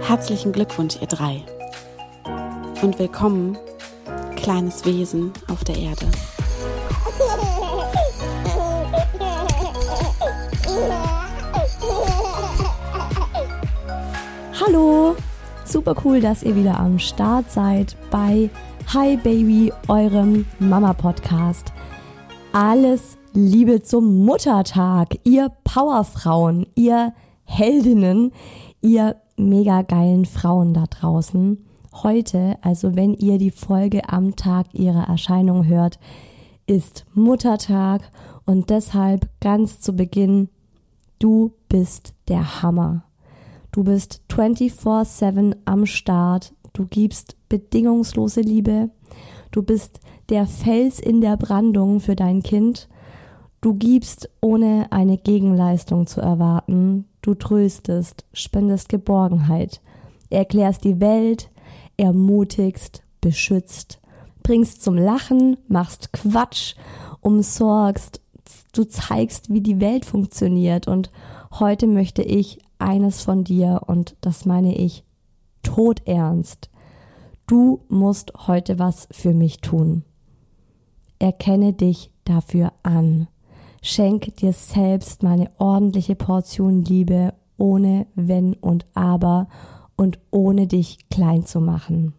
Herzlichen Glückwunsch, ihr drei. Und willkommen, kleines Wesen auf der Erde. Hallo, super cool, dass ihr wieder am Start seid bei Hi Baby, eurem Mama-Podcast. Alles Liebe zum Muttertag, ihr Powerfrauen, ihr Heldinnen, ihr mega geilen Frauen da draußen. Heute, also wenn ihr die Folge am Tag ihrer Erscheinung hört, ist Muttertag und deshalb ganz zu Beginn, du bist der Hammer. Du bist 24/7 am Start, du gibst bedingungslose Liebe, du bist der Fels in der Brandung für dein Kind, du gibst ohne eine Gegenleistung zu erwarten, du tröstest, spendest Geborgenheit, erklärst die Welt, ermutigst, beschützt, bringst zum Lachen, machst Quatsch, umsorgst, du zeigst, wie die Welt funktioniert und heute möchte ich eines von dir und das meine ich todernst. Du musst heute was für mich tun. Erkenne dich dafür an. Schenk dir selbst mal eine ordentliche Portion Liebe, ohne Wenn und Aber und ohne dich klein zu machen.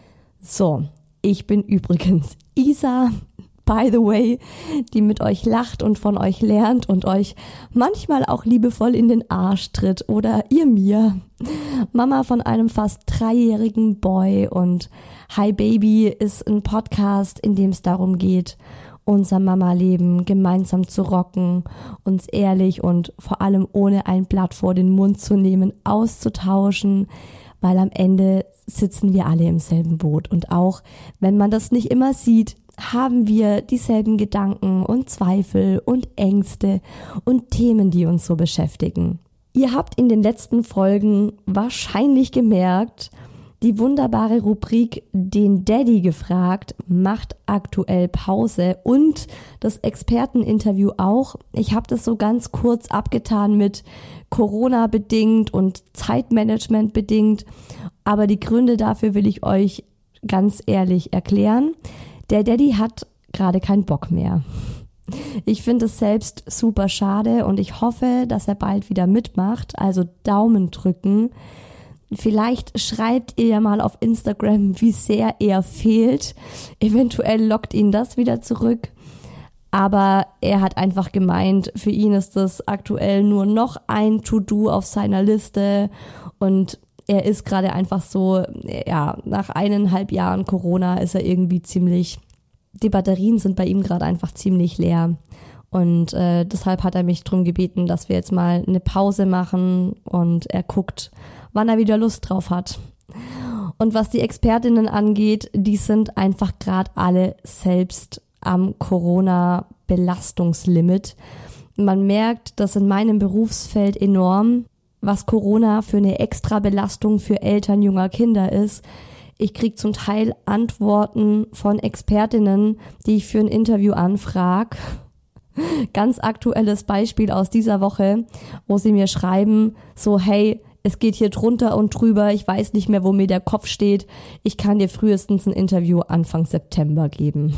So, ich bin übrigens Isa, by the way, die mit euch lacht und von euch lernt und euch manchmal auch liebevoll in den Arsch tritt oder ihr mir. Mama von einem fast 3-jährigen Boy und Hi Baby ist ein Podcast, in dem es darum geht, unser Mama-Leben gemeinsam zu rocken, uns ehrlich und vor allem ohne ein Blatt vor den Mund zu nehmen, auszutauschen, weil am Ende sitzen wir alle im selben Boot und auch wenn man das nicht immer sieht, haben wir dieselben Gedanken und Zweifel und Ängste und Themen, die uns so beschäftigen. Ihr habt in den letzten Folgen wahrscheinlich gemerkt, die wunderbare Rubrik Den Daddy gefragt macht aktuell Pause und das Experteninterview auch. Ich habe das so ganz kurz abgetan mit Corona bedingt und Zeitmanagement bedingt, aber die Gründe dafür will ich euch ganz ehrlich erklären. Der Daddy hat gerade keinen Bock mehr. Ich finde es selbst super schade und ich hoffe, dass er bald wieder mitmacht, also Daumen drücken. Vielleicht schreibt ihr ja mal auf Instagram, wie sehr er fehlt. Eventuell lockt ihn das wieder zurück. Aber er hat einfach gemeint, für ihn ist das aktuell nur noch ein To-Do auf seiner Liste und er ist gerade einfach so, ja, nach 1,5 Jahren Corona ist er irgendwie die Batterien sind bei ihm gerade einfach ziemlich leer. Und deshalb hat er mich darum gebeten, dass wir jetzt mal eine Pause machen und er guckt, wann er wieder Lust drauf hat. Und was die Expertinnen angeht, die sind einfach gerade alle selbst am Corona-Belastungslimit. Man merkt das in meinem Berufsfeld enorm, was Corona für eine Extrabelastung für Eltern junger Kinder ist. Ich kriege zum Teil Antworten von Expertinnen, die ich für ein Interview anfrage. Ganz aktuelles Beispiel aus dieser Woche, wo sie mir schreiben, so hey, es geht hier drunter und drüber, ich weiß nicht mehr, wo mir der Kopf steht. Ich kann dir frühestens ein Interview Anfang September geben.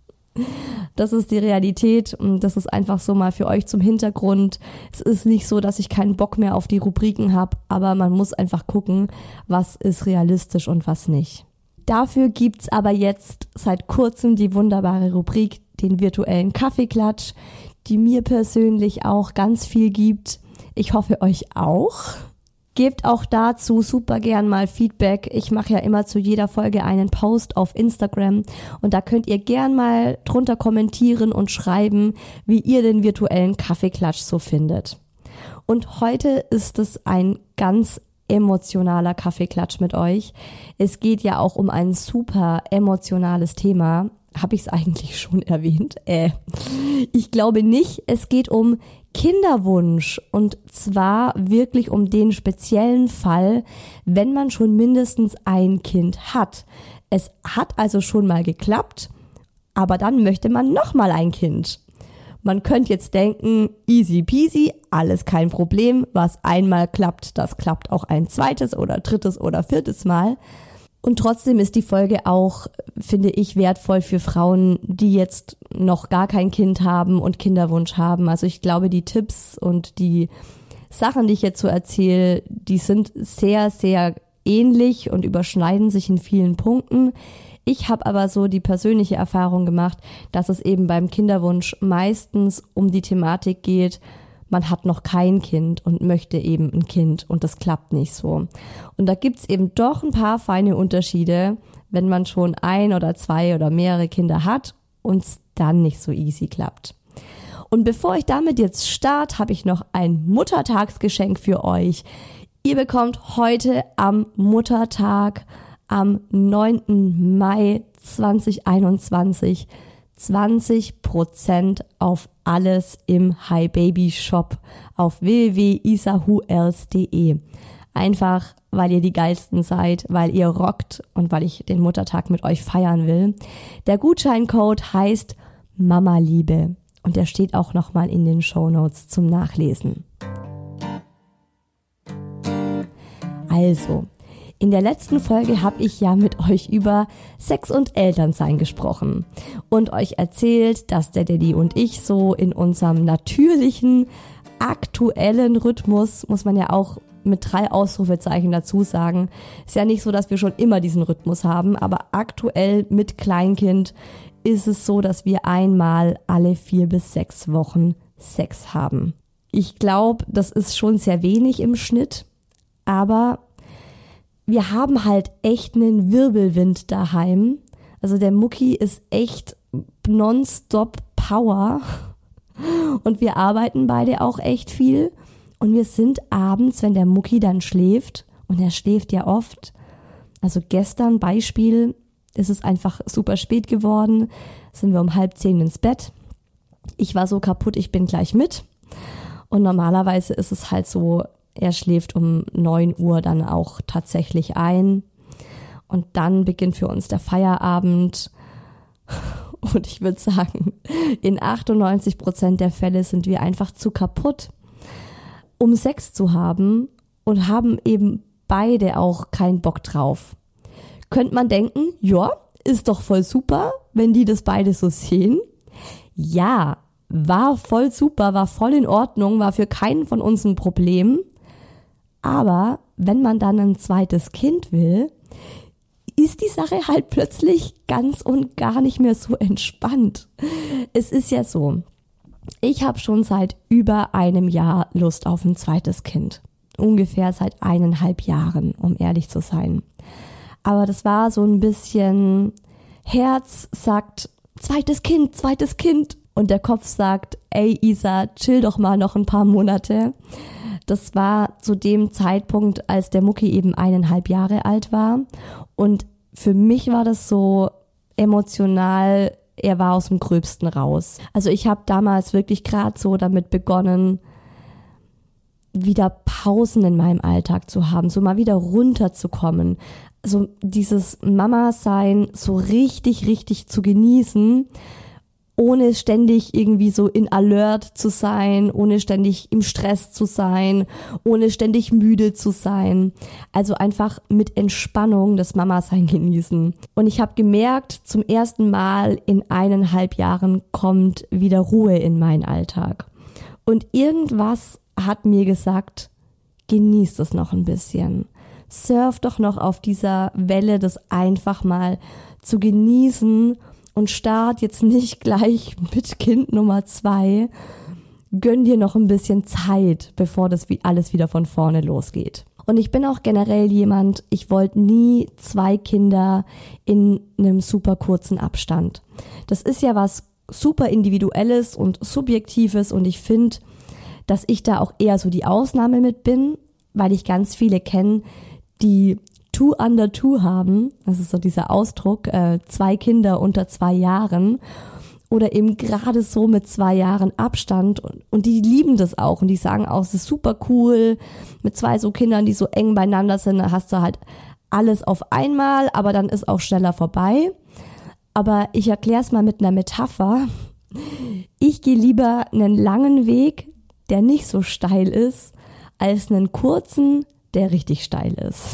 Das ist die Realität und das ist einfach so mal für euch zum Hintergrund. Es ist nicht so, dass ich keinen Bock mehr auf die Rubriken habe, aber man muss einfach gucken, was ist realistisch und was nicht. Dafür gibt's aber jetzt seit kurzem die wunderbare Rubrik, den virtuellen Kaffeeklatsch, die mir persönlich auch ganz viel gibt. Ich hoffe euch auch. Gebt auch dazu super gern mal Feedback. Ich mache ja immer zu jeder Folge einen Post auf Instagram und da könnt ihr gern mal drunter kommentieren und schreiben, wie ihr den virtuellen Kaffeeklatsch so findet. Und heute ist es ein ganz emotionaler Kaffeeklatsch mit euch. Es geht ja auch um ein super emotionales Thema. Habe ich es eigentlich schon erwähnt? Ich glaube nicht. Es geht um Kinderwunsch und zwar wirklich um den speziellen Fall, wenn man schon mindestens ein Kind hat. Es hat also schon mal geklappt, aber dann möchte man noch mal ein Kind. Man könnte jetzt denken, easy peasy, alles kein Problem. Was einmal klappt, das klappt auch ein zweites oder drittes oder viertes Mal. Und trotzdem ist die Folge auch, finde ich, wertvoll für Frauen, die jetzt noch gar kein Kind haben und Kinderwunsch haben. Also ich glaube, die Tipps und die Sachen, die ich jetzt so erzähle, die sind sehr, sehr ähnlich und überschneiden sich in vielen Punkten. Ich habe aber so die persönliche Erfahrung gemacht, dass es eben beim Kinderwunsch meistens um die Thematik geht, man hat noch kein Kind und möchte eben ein Kind und das klappt nicht so. Und da gibt's eben doch ein paar feine Unterschiede, wenn man schon 1 oder 2 oder mehrere Kinder hat und es dann nicht so easy klappt. Und bevor ich damit jetzt starte, habe ich noch ein Muttertagsgeschenk für euch. Ihr bekommt heute am Muttertag, am 9. Mai 2021, 20% auf alles im Hi Baby Shop auf www.isahuels.de. Einfach, weil ihr die Geilsten seid, weil ihr rockt und weil ich den Muttertag mit euch feiern will. Der Gutscheincode heißt Mama Liebe und der steht auch nochmal in den Shownotes zum Nachlesen. Also, in der letzten Folge habe ich ja mit euch über Sex und Elternsein gesprochen und euch erzählt, dass der Daddy und ich so in unserem natürlichen, aktuellen Rhythmus, muss man ja auch mit 3 Ausrufezeichen dazu sagen, ist ja nicht so, dass wir schon immer diesen Rhythmus haben, aber aktuell mit Kleinkind ist es so, dass wir einmal alle 4 bis 6 Wochen Sex haben. Ich glaube, das ist schon sehr wenig im Schnitt, aber wir haben halt echt einen Wirbelwind daheim. Also der Mucki ist echt nonstop Power und wir arbeiten beide auch echt viel. Und wir sind abends, wenn der Mucki dann schläft, und er schläft ja oft, also gestern Beispiel, ist es einfach super spät geworden, sind wir um 9:30 ins Bett. Ich war so kaputt, ich bin gleich mit. Und normalerweise ist es halt so, er schläft um 9 Uhr dann auch tatsächlich ein. Und dann beginnt für uns der Feierabend. Und ich würde sagen, in 98% der Fälle sind wir einfach zu kaputt, um Sex zu haben und haben eben beide auch keinen Bock drauf. Könnte man denken, ja, ist doch voll super, wenn die das beide so sehen. Ja, war voll super, war voll in Ordnung, war für keinen von uns ein Problem. Aber wenn man dann ein zweites Kind will, ist die Sache halt plötzlich ganz und gar nicht mehr so entspannt. Es ist ja so, ich habe schon seit über einem Jahr Lust auf ein zweites Kind. Ungefähr seit 1,5 Jahren, um ehrlich zu sein. Aber das war so ein bisschen, Herz sagt, zweites Kind. Und der Kopf sagt, ey Isa, chill doch mal noch ein paar Monate. Das war zu dem Zeitpunkt, als der Mucki eben 1,5 Jahre alt war. Und für mich war das so emotional, er war aus dem Gröbsten raus. Also ich habe damals wirklich gerade so damit begonnen, wieder Pausen in meinem Alltag zu haben, so mal wieder runterzukommen. Also dieses Mama-Sein so richtig zu genießen, ohne ständig irgendwie so in Alert zu sein, ohne ständig im Stress zu sein, ohne ständig müde zu sein. Also einfach mit Entspannung das Mama-Sein genießen. Und ich habe gemerkt, zum ersten Mal in 1,5 Jahren kommt wieder Ruhe in meinen Alltag. Und irgendwas hat mir gesagt, genieß es noch ein bisschen. Surf doch noch auf dieser Welle, das einfach mal zu genießen. Und start jetzt nicht gleich mit Kind Nummer 2. Gönn dir noch ein bisschen Zeit, bevor das alles wieder von vorne losgeht. Und ich bin auch generell jemand, ich wollte nie 2 Kinder in einem super kurzen Abstand. Das ist ja was super Individuelles und Subjektives und ich finde, dass ich da auch eher so die Ausnahme mit bin, weil ich ganz viele kenne, die 2 under 2 haben, das ist so dieser Ausdruck, 2 Kinder unter 2 Jahren oder eben gerade so mit 2 Jahren Abstand und die lieben das auch und die sagen auch, es ist super cool, mit 2 so Kindern, die so eng beieinander sind, da hast du halt alles auf einmal, aber dann ist auch schneller vorbei. Aber ich erkläre es mal mit einer Metapher. Ich gehe lieber einen langen Weg, der nicht so steil ist, als einen kurzen, der richtig steil ist.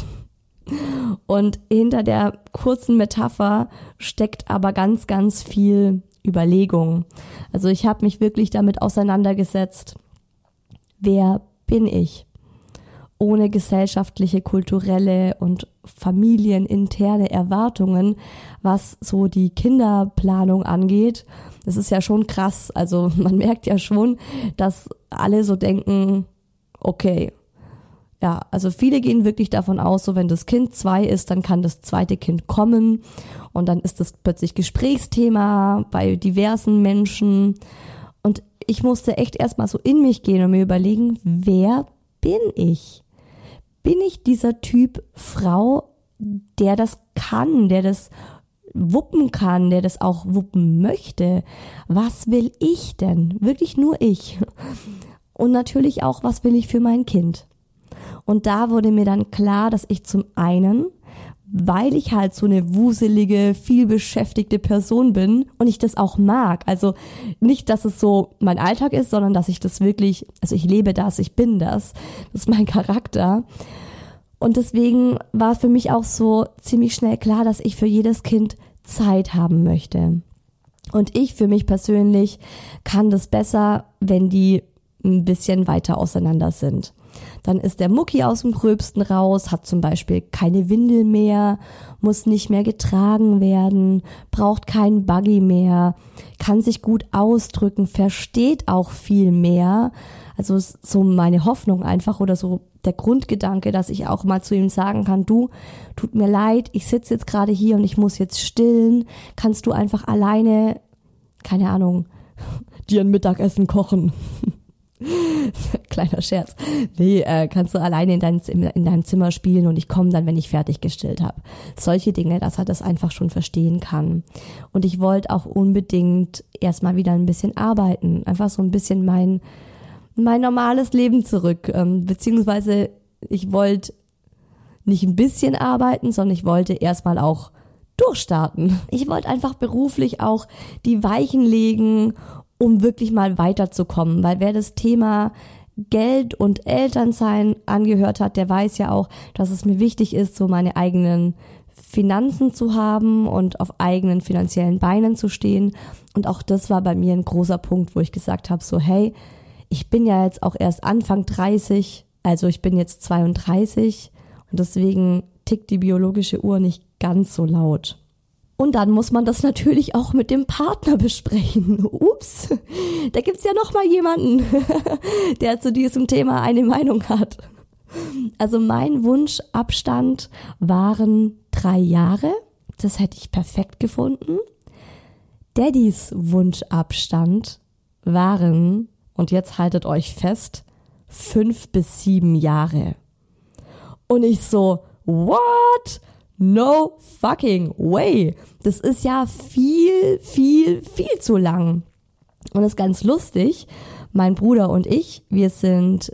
Und hinter der kurzen Metapher steckt aber ganz, ganz viel Überlegung. Also ich habe mich wirklich damit auseinandergesetzt, wer bin ich? Ohne gesellschaftliche, kulturelle und familieninterne Erwartungen, was so die Kinderplanung angeht. Das ist ja schon krass. Also man merkt ja schon, dass alle so denken, okay, ja, also viele gehen wirklich davon aus, so wenn das Kind 2 ist, dann kann das zweite Kind kommen und dann ist das plötzlich Gesprächsthema bei diversen Menschen. Und ich musste echt erstmal so in mich gehen und mir überlegen, wer bin ich? Bin ich dieser Typ Frau, der das kann, der das wuppen kann, der das auch wuppen möchte? Was will ich denn? Wirklich nur ich. Und natürlich auch, was will ich für mein Kind? Und da wurde mir dann klar, dass ich zum einen, weil ich halt so eine wuselige, vielbeschäftigte Person bin und ich das auch mag, also nicht, dass es so mein Alltag ist, sondern dass ich das wirklich, also ich lebe das, ich bin das ist mein Charakter. Und deswegen war für mich auch so ziemlich schnell klar, dass ich für jedes Kind Zeit haben möchte. Und ich für mich persönlich kann das besser, wenn die ein bisschen weiter auseinander sind. Dann ist der Mucki aus dem Gröbsten raus, hat zum Beispiel keine Windel mehr, muss nicht mehr getragen werden, braucht keinen Buggy mehr, kann sich gut ausdrücken, versteht auch viel mehr. Also so meine Hoffnung einfach oder so der Grundgedanke, dass ich auch mal zu ihm sagen kann, du, tut mir leid, ich sitze jetzt gerade hier und ich muss jetzt stillen, kannst du einfach alleine, keine Ahnung, dir ein Mittagessen kochen? Kleiner Scherz. Nee, kannst du alleine in deinem Zimmer spielen und ich komme dann, wenn ich fertig gestillt habe. Solche Dinge, dass er das einfach schon verstehen kann. Und ich wollte auch unbedingt erstmal wieder ein bisschen arbeiten. Einfach so ein bisschen mein normales Leben zurück. Beziehungsweise ich wollte nicht ein bisschen arbeiten, sondern ich wollte erstmal auch durchstarten. Ich wollte einfach beruflich auch die Weichen legen, um wirklich mal weiterzukommen, weil wer das Thema Geld und Elternsein angehört hat, der weiß ja auch, dass es mir wichtig ist, so meine eigenen Finanzen zu haben und auf eigenen finanziellen Beinen zu stehen. Und auch das war bei mir ein großer Punkt, wo ich gesagt habe, so hey, ich bin ja jetzt auch erst Anfang 30, also ich bin jetzt 32 und deswegen tickt die biologische Uhr nicht ganz so laut. Und dann muss man das natürlich auch mit dem Partner besprechen. Ups, da gibt's ja noch mal jemanden, der zu diesem Thema eine Meinung hat. Also mein Wunschabstand waren 3 Jahre. Das hätte ich perfekt gefunden. Daddys Wunschabstand waren, und jetzt haltet euch fest, 5 bis 7 Jahre. Und ich so, what? No fucking way. Das ist ja viel zu lang. Und das ist ganz lustig. Mein Bruder und ich, wir sind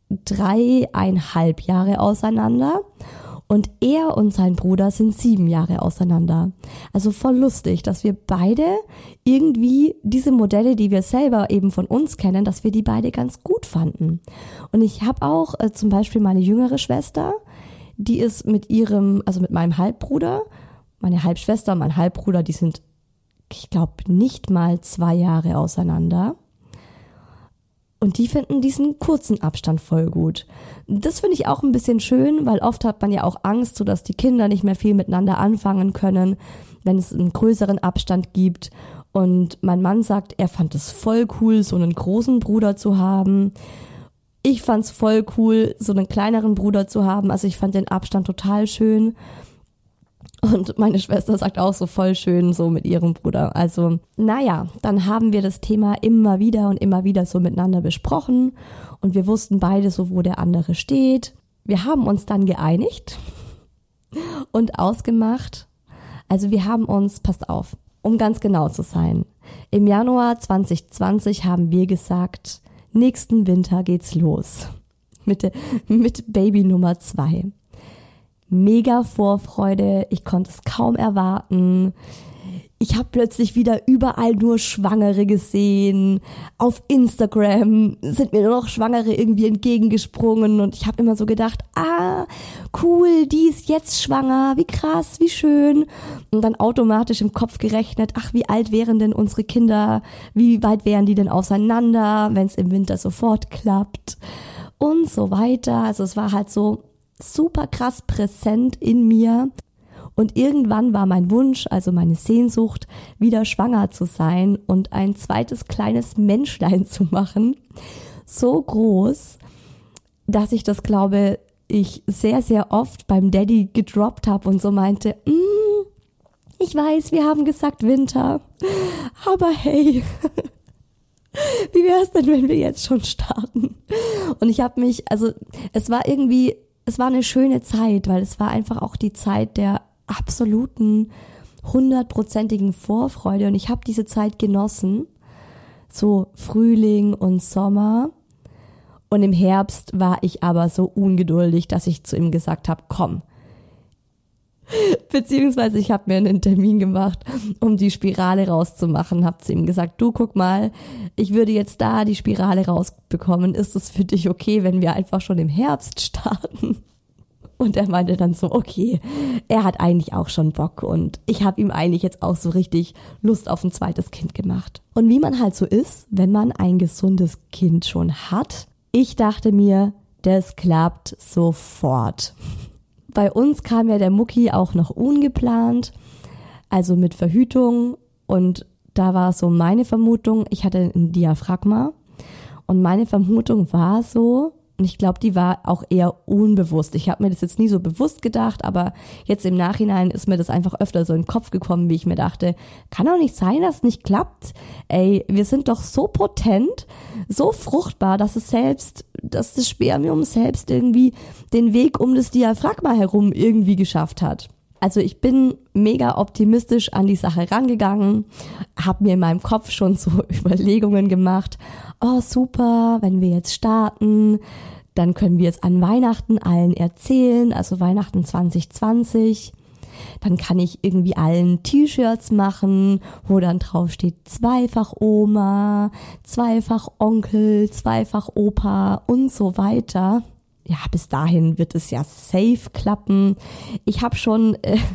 3,5 Jahre auseinander. Und er und sein Bruder sind 7 Jahre auseinander. Also voll lustig, dass wir beide irgendwie diese Modelle, die wir selber eben von uns kennen, dass wir die beide ganz gut fanden. Und ich habe auch zum Beispiel meine jüngere Schwester, die ist mit meinem Halbbruder, meine Halbschwester und mein Halbbruder, die sind, ich glaube, nicht mal 2 Jahre auseinander. Und die finden diesen kurzen Abstand voll gut. Das finde ich auch ein bisschen schön, weil oft hat man ja auch Angst, so dass die Kinder nicht mehr viel miteinander anfangen können, wenn es einen größeren Abstand gibt. Und mein Mann sagt, er fand es voll cool, so einen großen Bruder zu haben. Ich fand's voll cool, so einen kleineren Bruder zu haben. Also ich fand den Abstand total schön. Und meine Schwester sagt auch so voll schön so mit ihrem Bruder. Also naja, dann haben wir das Thema immer wieder so miteinander besprochen. Und wir wussten beide so, wo der andere steht. Wir haben uns dann geeinigt und ausgemacht. Also wir haben uns, passt auf, um ganz genau zu sein. Im Januar 2020 haben wir gesagt, nächsten Winter geht's los mit Baby Nummer 2. Mega Vorfreude, ich konnte es kaum erwarten. Ich habe plötzlich wieder überall nur Schwangere gesehen. Auf Instagram sind mir nur noch Schwangere irgendwie entgegengesprungen und ich habe immer so gedacht, cool, die ist jetzt schwanger, wie krass, wie schön. Und dann automatisch im Kopf gerechnet, wie alt wären denn unsere Kinder, wie weit wären die denn auseinander, wenn es im Winter sofort klappt und so weiter. Also es war halt so super krass präsent in mir. Und irgendwann war mein Wunsch, also meine Sehnsucht, wieder schwanger zu sein und ein zweites kleines Menschlein zu machen, so groß, dass ich das, glaube ich, sehr, sehr oft beim Daddy gedroppt habe und so meinte, ich weiß, wir haben gesagt Winter, aber hey, wie wäre es denn, wenn wir jetzt schon starten? Und ich habe mich, es war eine schöne Zeit, weil es war einfach auch die Zeit der absoluten 100%igen Vorfreude und ich habe diese Zeit genossen, so Frühling und Sommer, und im Herbst war ich aber so ungeduldig, dass ich zu ihm gesagt habe, komm, beziehungsweise ich habe mir einen Termin gemacht, um die Spirale rauszumachen, habe zu ihm gesagt, du guck mal, ich würde jetzt da die Spirale rausbekommen, ist es für dich okay, wenn wir einfach schon im Herbst starten? Und er meinte dann so, okay, er hat eigentlich auch schon Bock und ich habe ihm eigentlich jetzt auch so richtig Lust auf ein zweites Kind gemacht. Und wie man halt so ist, wenn man ein gesundes Kind schon hat, ich dachte mir, das klappt sofort. Bei uns kam ja der Mucki auch noch ungeplant, also mit Verhütung, und da war so meine Vermutung, ich hatte ein Diaphragma und meine Vermutung war so, und ich glaube, die war auch eher unbewusst. Ich habe mir das jetzt nie so bewusst gedacht, aber jetzt im Nachhinein ist mir das einfach öfter so in den Kopf gekommen, wie ich mir dachte, kann doch nicht sein, dass es nicht klappt. Ey, wir sind doch so potent, so fruchtbar, dass das Spermium selbst irgendwie den Weg um das Diaphragma herum irgendwie geschafft hat. Also ich bin mega optimistisch an die Sache rangegangen, habe mir in meinem Kopf schon so Überlegungen gemacht, super, wenn wir jetzt starten, dann können wir es an Weihnachten allen erzählen, also Weihnachten 2020. Dann kann ich irgendwie allen T-Shirts machen, wo dann drauf steht zweifach Oma, zweifach Onkel, zweifach Opa und so weiter. Ja, bis dahin wird es ja safe klappen. Ich habe schon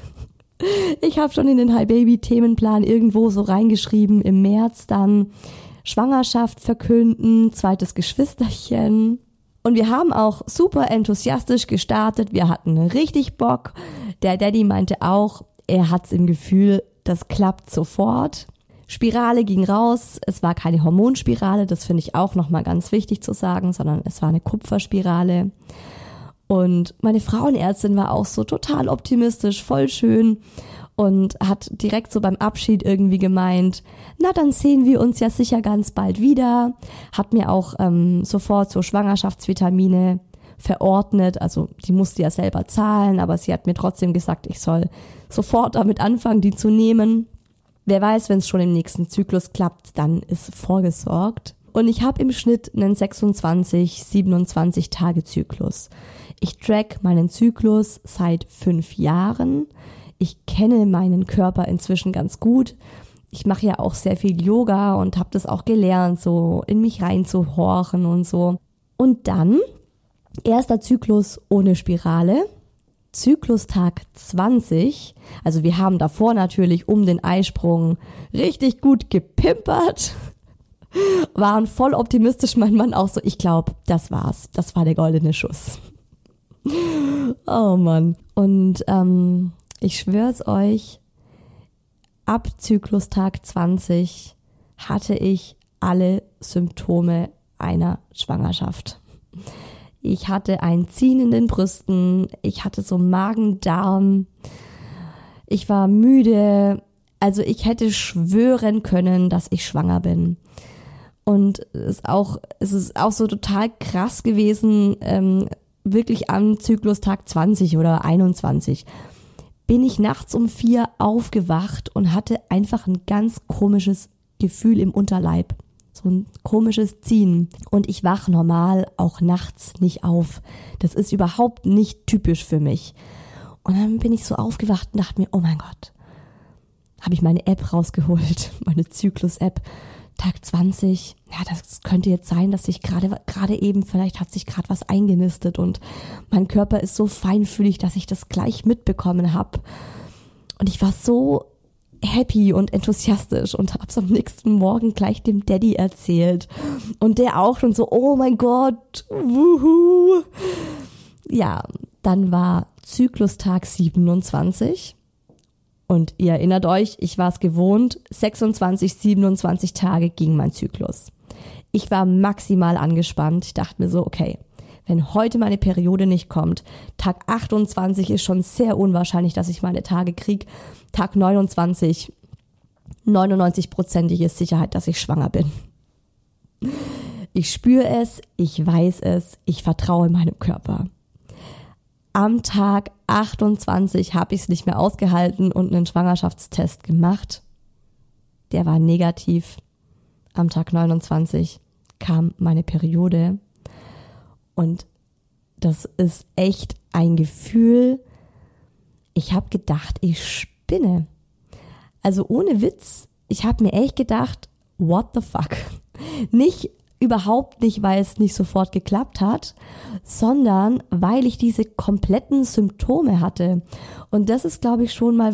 in den Hi Baby Themenplan irgendwo so reingeschrieben, im März dann Schwangerschaft verkünden, zweites Geschwisterchen. Und wir haben auch super enthusiastisch gestartet. Wir hatten richtig Bock. Der Daddy meinte auch, er hat's im Gefühl, das klappt sofort. Spirale ging raus. Es war keine Hormonspirale, das finde ich auch nochmal ganz wichtig zu sagen, sondern es war eine Kupferspirale. Und meine Frauenärztin war auch so total optimistisch, voll schön und hat direkt so beim Abschied irgendwie gemeint, na dann sehen wir uns ja sicher ganz bald wieder. Hat mir auch sofort so Schwangerschaftsvitamine verordnet, also die musste ja selber zahlen, aber sie hat mir trotzdem gesagt, ich soll sofort damit anfangen, die zu nehmen. Wer weiß, wenn es schon im nächsten Zyklus klappt, dann ist vorgesorgt. Und ich habe im Schnitt einen 26-27 Tage Zyklus. Ich track meinen Zyklus seit 5 Jahren. Ich kenne meinen Körper inzwischen ganz gut. Ich mache ja auch sehr viel Yoga und habe das auch gelernt, so in mich reinzuhorchen und so. Und dann, erster Zyklus ohne Spirale. Zyklustag 20, also wir haben davor natürlich um den Eisprung richtig gut gepimpert, waren voll optimistisch, mein Mann auch so, ich glaube, das war's, das war der goldene Schuss. Oh Mann. Und ich schwör's euch, ab Zyklustag 20 hatte ich alle Symptome einer Schwangerschaft. Ich hatte ein Ziehen in den Brüsten, ich hatte so Magen-Darm, ich war müde, also ich hätte schwören können, dass ich schwanger bin. Und es ist auch so total krass gewesen, wirklich am Zyklustag 20 oder 21 bin ich nachts um 4 aufgewacht und hatte einfach ein ganz komisches Gefühl im Unterleib. So ein komisches Ziehen. Und ich wach normal auch nachts nicht auf. Das ist überhaupt nicht typisch für mich. Und dann bin ich so aufgewacht und dachte mir, oh mein Gott, habe ich meine App rausgeholt, meine Zyklus-App. Tag 20, ja, das könnte jetzt sein, dass sich gerade eben, vielleicht hat sich gerade was eingenistet und mein Körper ist so feinfühlig, dass ich das gleich mitbekommen habe. Und ich war so happy und enthusiastisch und habe es am nächsten Morgen gleich dem Daddy erzählt. Und der auch schon so, oh mein Gott, wuhu. Ja, dann war Zyklustag 27. Und ihr erinnert euch, ich war es gewohnt, 26, 27 Tage ging mein Zyklus. Ich war maximal angespannt. Ich dachte mir so, okay, wenn heute meine Periode nicht kommt, Tag 28 ist schon sehr unwahrscheinlich, dass ich meine Tage kriege. Tag 29, 99%ige Sicherheit, dass ich schwanger bin. Ich spüre es, ich weiß es, ich vertraue meinem Körper. Am Tag 28 habe ich es nicht mehr ausgehalten und einen Schwangerschaftstest gemacht. Der war negativ. Am Tag 29 kam meine Periode. Und das ist echt ein Gefühl. Ich habe gedacht, ich spinne. Also ohne Witz, ich habe mir echt gedacht, what the fuck? Überhaupt nicht, weil es nicht sofort geklappt hat, sondern weil ich diese kompletten Symptome hatte. Und das ist, glaube ich, schon mal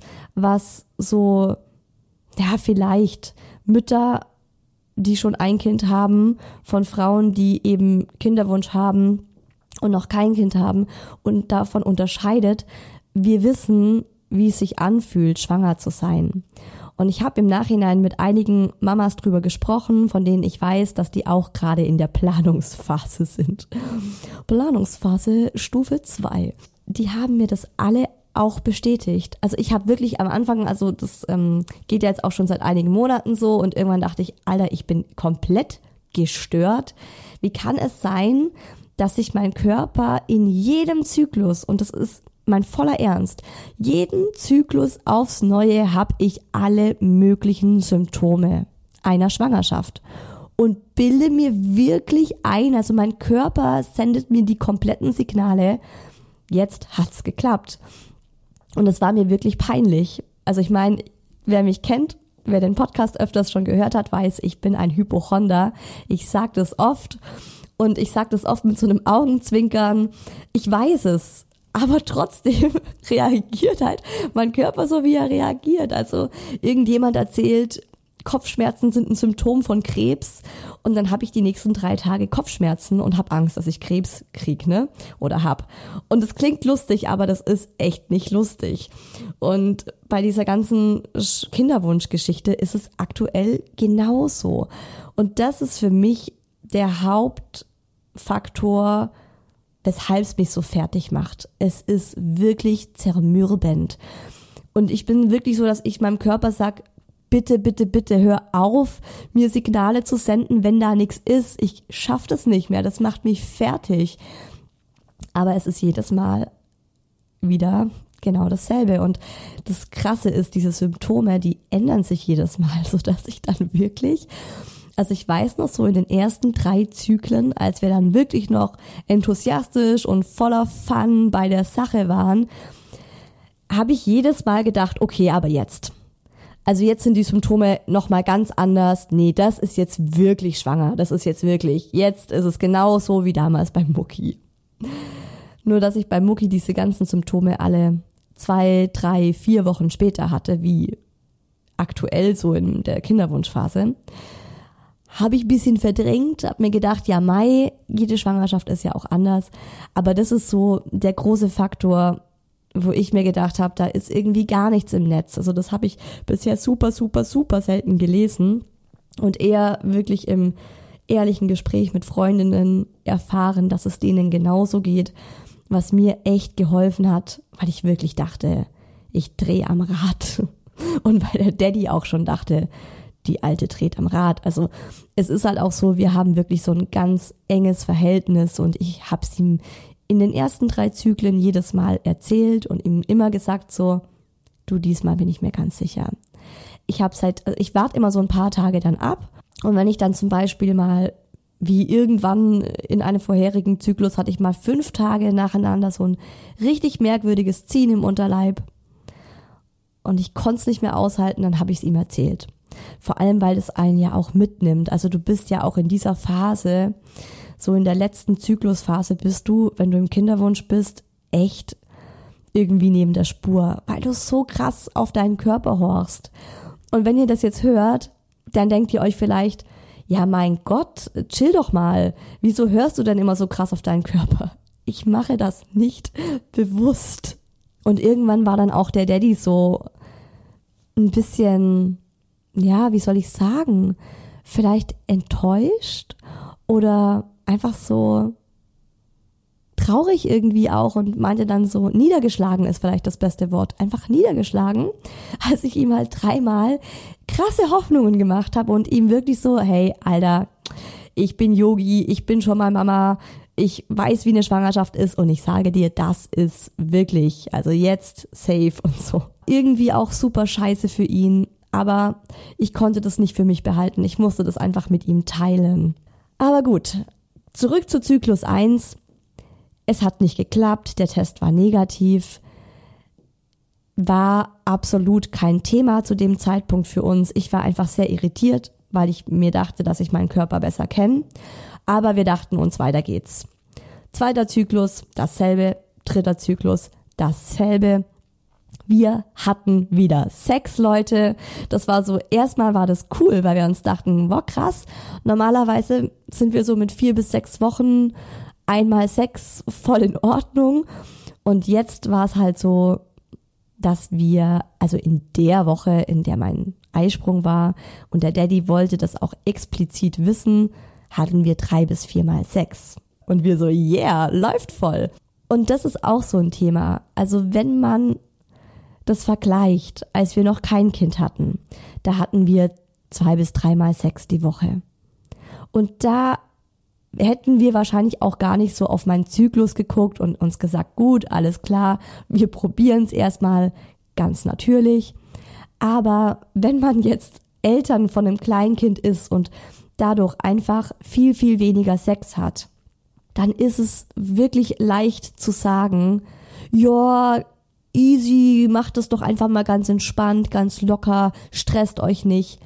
was so, ja, vielleicht Mütter, die schon ein Kind haben, von Frauen, die eben Kinderwunsch haben und noch kein Kind haben und davon unterscheidet. Wir wissen, wie es sich anfühlt, schwanger zu sein. Und ich habe im Nachhinein mit einigen Mamas drüber gesprochen, von denen ich weiß, dass die auch gerade in der Planungsphase sind. Planungsphase Stufe 2. Die haben mir das alle auch bestätigt. Also ich habe wirklich am Anfang, also das geht ja jetzt auch schon seit einigen Monaten so und irgendwann dachte ich, Alter, ich bin komplett gestört. Wie kann es sein, dass sich mein Körper in jedem Zyklus, und das ist mein voller Ernst, jeden Zyklus aufs Neue habe ich alle möglichen Symptome einer Schwangerschaft und bilde mir wirklich ein, also mein Körper sendet mir die kompletten Signale, jetzt hat's geklappt. Und es war mir wirklich peinlich. Also ich meine, wer mich kennt, wer den Podcast öfters schon gehört hat, weiß, ich bin ein Hypochonder. Ich sage das oft und ich sage das oft mit so einem Augenzwinkern. Ich weiß es. Aber trotzdem reagiert halt mein Körper so, wie er reagiert. Also irgendjemand erzählt, Kopfschmerzen sind ein Symptom von Krebs und dann habe ich die nächsten 3 Tage Kopfschmerzen und habe Angst, dass ich Krebs kriege, ne? Oder hab. Und es klingt lustig, aber das ist echt nicht lustig. Und bei dieser ganzen Kinderwunschgeschichte ist es aktuell genauso. Und das ist für mich der Hauptfaktor, weshalb es mich so fertig macht. Es ist wirklich zermürbend. Und ich bin wirklich so, dass ich meinem Körper sag, bitte, bitte, bitte hör auf, mir Signale zu senden, wenn da nichts ist. Ich schaff das nicht mehr. Das macht mich fertig. Aber es ist jedes Mal wieder genau dasselbe. Und das Krasse ist, diese Symptome, die ändern sich jedes Mal, sodass ich dann wirklich... Also ich weiß noch so in den ersten 3 Zyklen, als wir dann wirklich noch enthusiastisch und voller Fun bei der Sache waren, habe ich jedes Mal gedacht, okay, aber jetzt. Also jetzt sind die Symptome nochmal ganz anders. Nee, das ist jetzt wirklich schwanger. Das ist jetzt wirklich, jetzt ist es genauso wie damals beim Mucki. Nur, dass ich beim Mucki diese ganzen Symptome alle 2, 3, 4 Wochen später hatte, wie aktuell so in der Kinderwunschphase. Habe ich ein bisschen verdrängt, habe mir gedacht, ja Mai, jede Schwangerschaft ist ja auch anders. Aber das ist so der große Faktor, wo ich mir gedacht habe, da ist irgendwie gar nichts im Netz. Also das habe ich bisher super, super, super selten gelesen und eher wirklich im ehrlichen Gespräch mit Freundinnen erfahren, dass es denen genauso geht, was mir echt geholfen hat, weil ich wirklich dachte, ich drehe am Rad. Und weil der Daddy auch schon dachte, die Alte dreht am Rad. Also es ist halt auch so, wir haben wirklich so ein ganz enges Verhältnis und ich habe es ihm in den ersten 3 Zyklen jedes Mal erzählt und ihm immer gesagt so, du, diesmal bin ich mir ganz sicher. Ich warte immer so ein paar Tage dann ab und wenn ich dann zum Beispiel mal, wie irgendwann in einem vorherigen Zyklus hatte ich mal 5 Tage nacheinander so ein richtig merkwürdiges Ziehen im Unterleib. und ich konnte es nicht mehr aushalten, dann habe ich es ihm erzählt. Vor allem, weil es einen ja auch mitnimmt. Also du bist ja auch in dieser Phase, so in der letzten Zyklusphase bist du, wenn du im Kinderwunsch bist, echt irgendwie neben der Spur, weil du so krass auf deinen Körper horchst. Und wenn ihr das jetzt hört, dann denkt ihr euch vielleicht, ja mein Gott, chill doch mal. Wieso hörst du denn immer so krass auf deinen Körper? Ich mache das nicht bewusst. Und irgendwann war dann auch der Daddy so ein bisschen, ja, wie soll ich sagen, vielleicht enttäuscht oder einfach so traurig irgendwie auch und meinte dann so, niedergeschlagen ist vielleicht das beste Wort, einfach niedergeschlagen, als ich ihm halt 3-mal krasse Hoffnungen gemacht habe und ihm wirklich so, hey, Alter, ich bin Yogi, ich bin schon mal Mama, ich weiß, wie eine Schwangerschaft ist und ich sage dir, das ist wirklich, also jetzt safe und so. Irgendwie auch super scheiße für ihn, aber ich konnte das nicht für mich behalten, ich musste das einfach mit ihm teilen. Aber gut, zurück zu Zyklus 1. Es hat nicht geklappt, der Test war negativ, war absolut kein Thema zu dem Zeitpunkt für uns. Ich war einfach sehr irritiert, weil ich mir dachte, dass ich meinen Körper besser kenne. Aber wir dachten uns, weiter geht's. 2. Zyklus, dasselbe. 3. Zyklus, dasselbe. Wir hatten wieder Sex, Leute. Das war so, erstmal war das cool, weil wir uns dachten, wow, krass. Normalerweise sind wir so mit 4 bis 6 Wochen einmal Sex voll in Ordnung. Und jetzt war es halt so, dass wir, also in der Woche, in der mein Eisprung war und der Daddy wollte das auch explizit wissen, hatten wir 3 bis 4 Mal Sex. Und wir so, yeah, läuft voll. Und das ist auch so ein Thema. Also wenn man das vergleicht, als wir noch kein Kind hatten, da hatten wir 2 bis 3 Mal Sex die Woche. Und da hätten wir wahrscheinlich auch gar nicht so auf meinen Zyklus geguckt und uns gesagt, gut, alles klar, wir probieren es erstmal ganz natürlich. Aber wenn man jetzt Eltern von einem Kleinkind ist und dadurch einfach viel, viel weniger Sex hat, dann ist es wirklich leicht zu sagen, ja, easy, macht es doch einfach mal ganz entspannt, ganz locker, stresst euch nicht.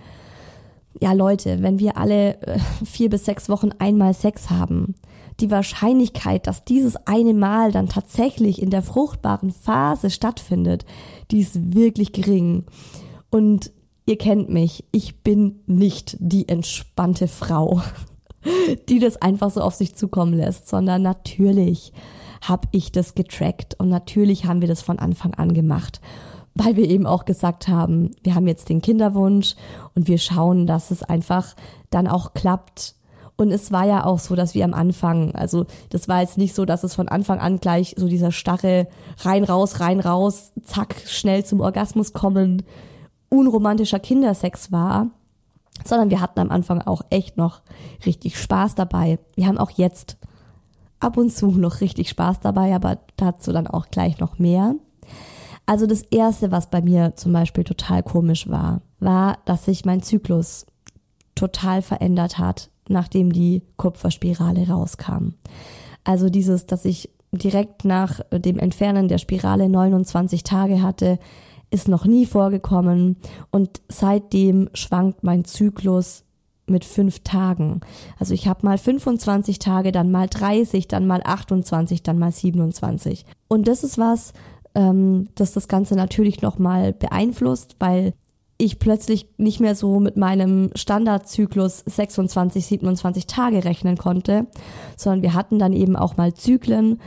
Ja Leute, wenn wir alle 4 bis 6 Wochen einmal Sex haben, die Wahrscheinlichkeit, dass dieses eine Mal dann tatsächlich in der fruchtbaren Phase stattfindet, die ist wirklich gering. Und ihr kennt mich, ich bin nicht die entspannte Frau, die das einfach so auf sich zukommen lässt, sondern natürlich habe ich das getrackt und natürlich haben wir das von Anfang an gemacht. Weil wir eben auch gesagt haben, wir haben jetzt den Kinderwunsch und wir schauen, dass es einfach dann auch klappt. Und es war ja auch so, dass wir am Anfang, also das war jetzt nicht so, dass es von Anfang an gleich so dieser starre rein, raus, zack, schnell zum Orgasmus kommen, unromantischer Kindersex war, sondern wir hatten am Anfang auch echt noch richtig Spaß dabei. Wir haben auch jetzt ab und zu noch richtig Spaß dabei, aber dazu dann auch gleich noch mehr. Also das Erste, was bei mir zum Beispiel total komisch war, dass sich mein Zyklus total verändert hat, nachdem die Kupferspirale rauskam. Also dass ich direkt nach dem Entfernen der Spirale 29 Tage hatte, ist noch nie vorgekommen und seitdem schwankt mein Zyklus mit 5 Tagen. Also ich habe mal 25 Tage, dann mal 30, dann mal 28, dann mal 27. Und das ist was, dass das Ganze natürlich nochmal beeinflusst, weil ich plötzlich nicht mehr so mit meinem Standardzyklus 26, 27 Tage rechnen konnte, sondern wir hatten dann eben auch mal Zyklen,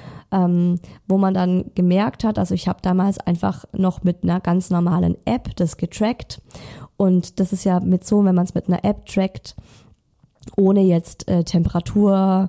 wo man dann gemerkt hat, also ich habe damals einfach noch mit einer ganz normalen App das getrackt und das ist ja mit so, wenn man es mit einer App trackt, ohne jetzt Temperatur,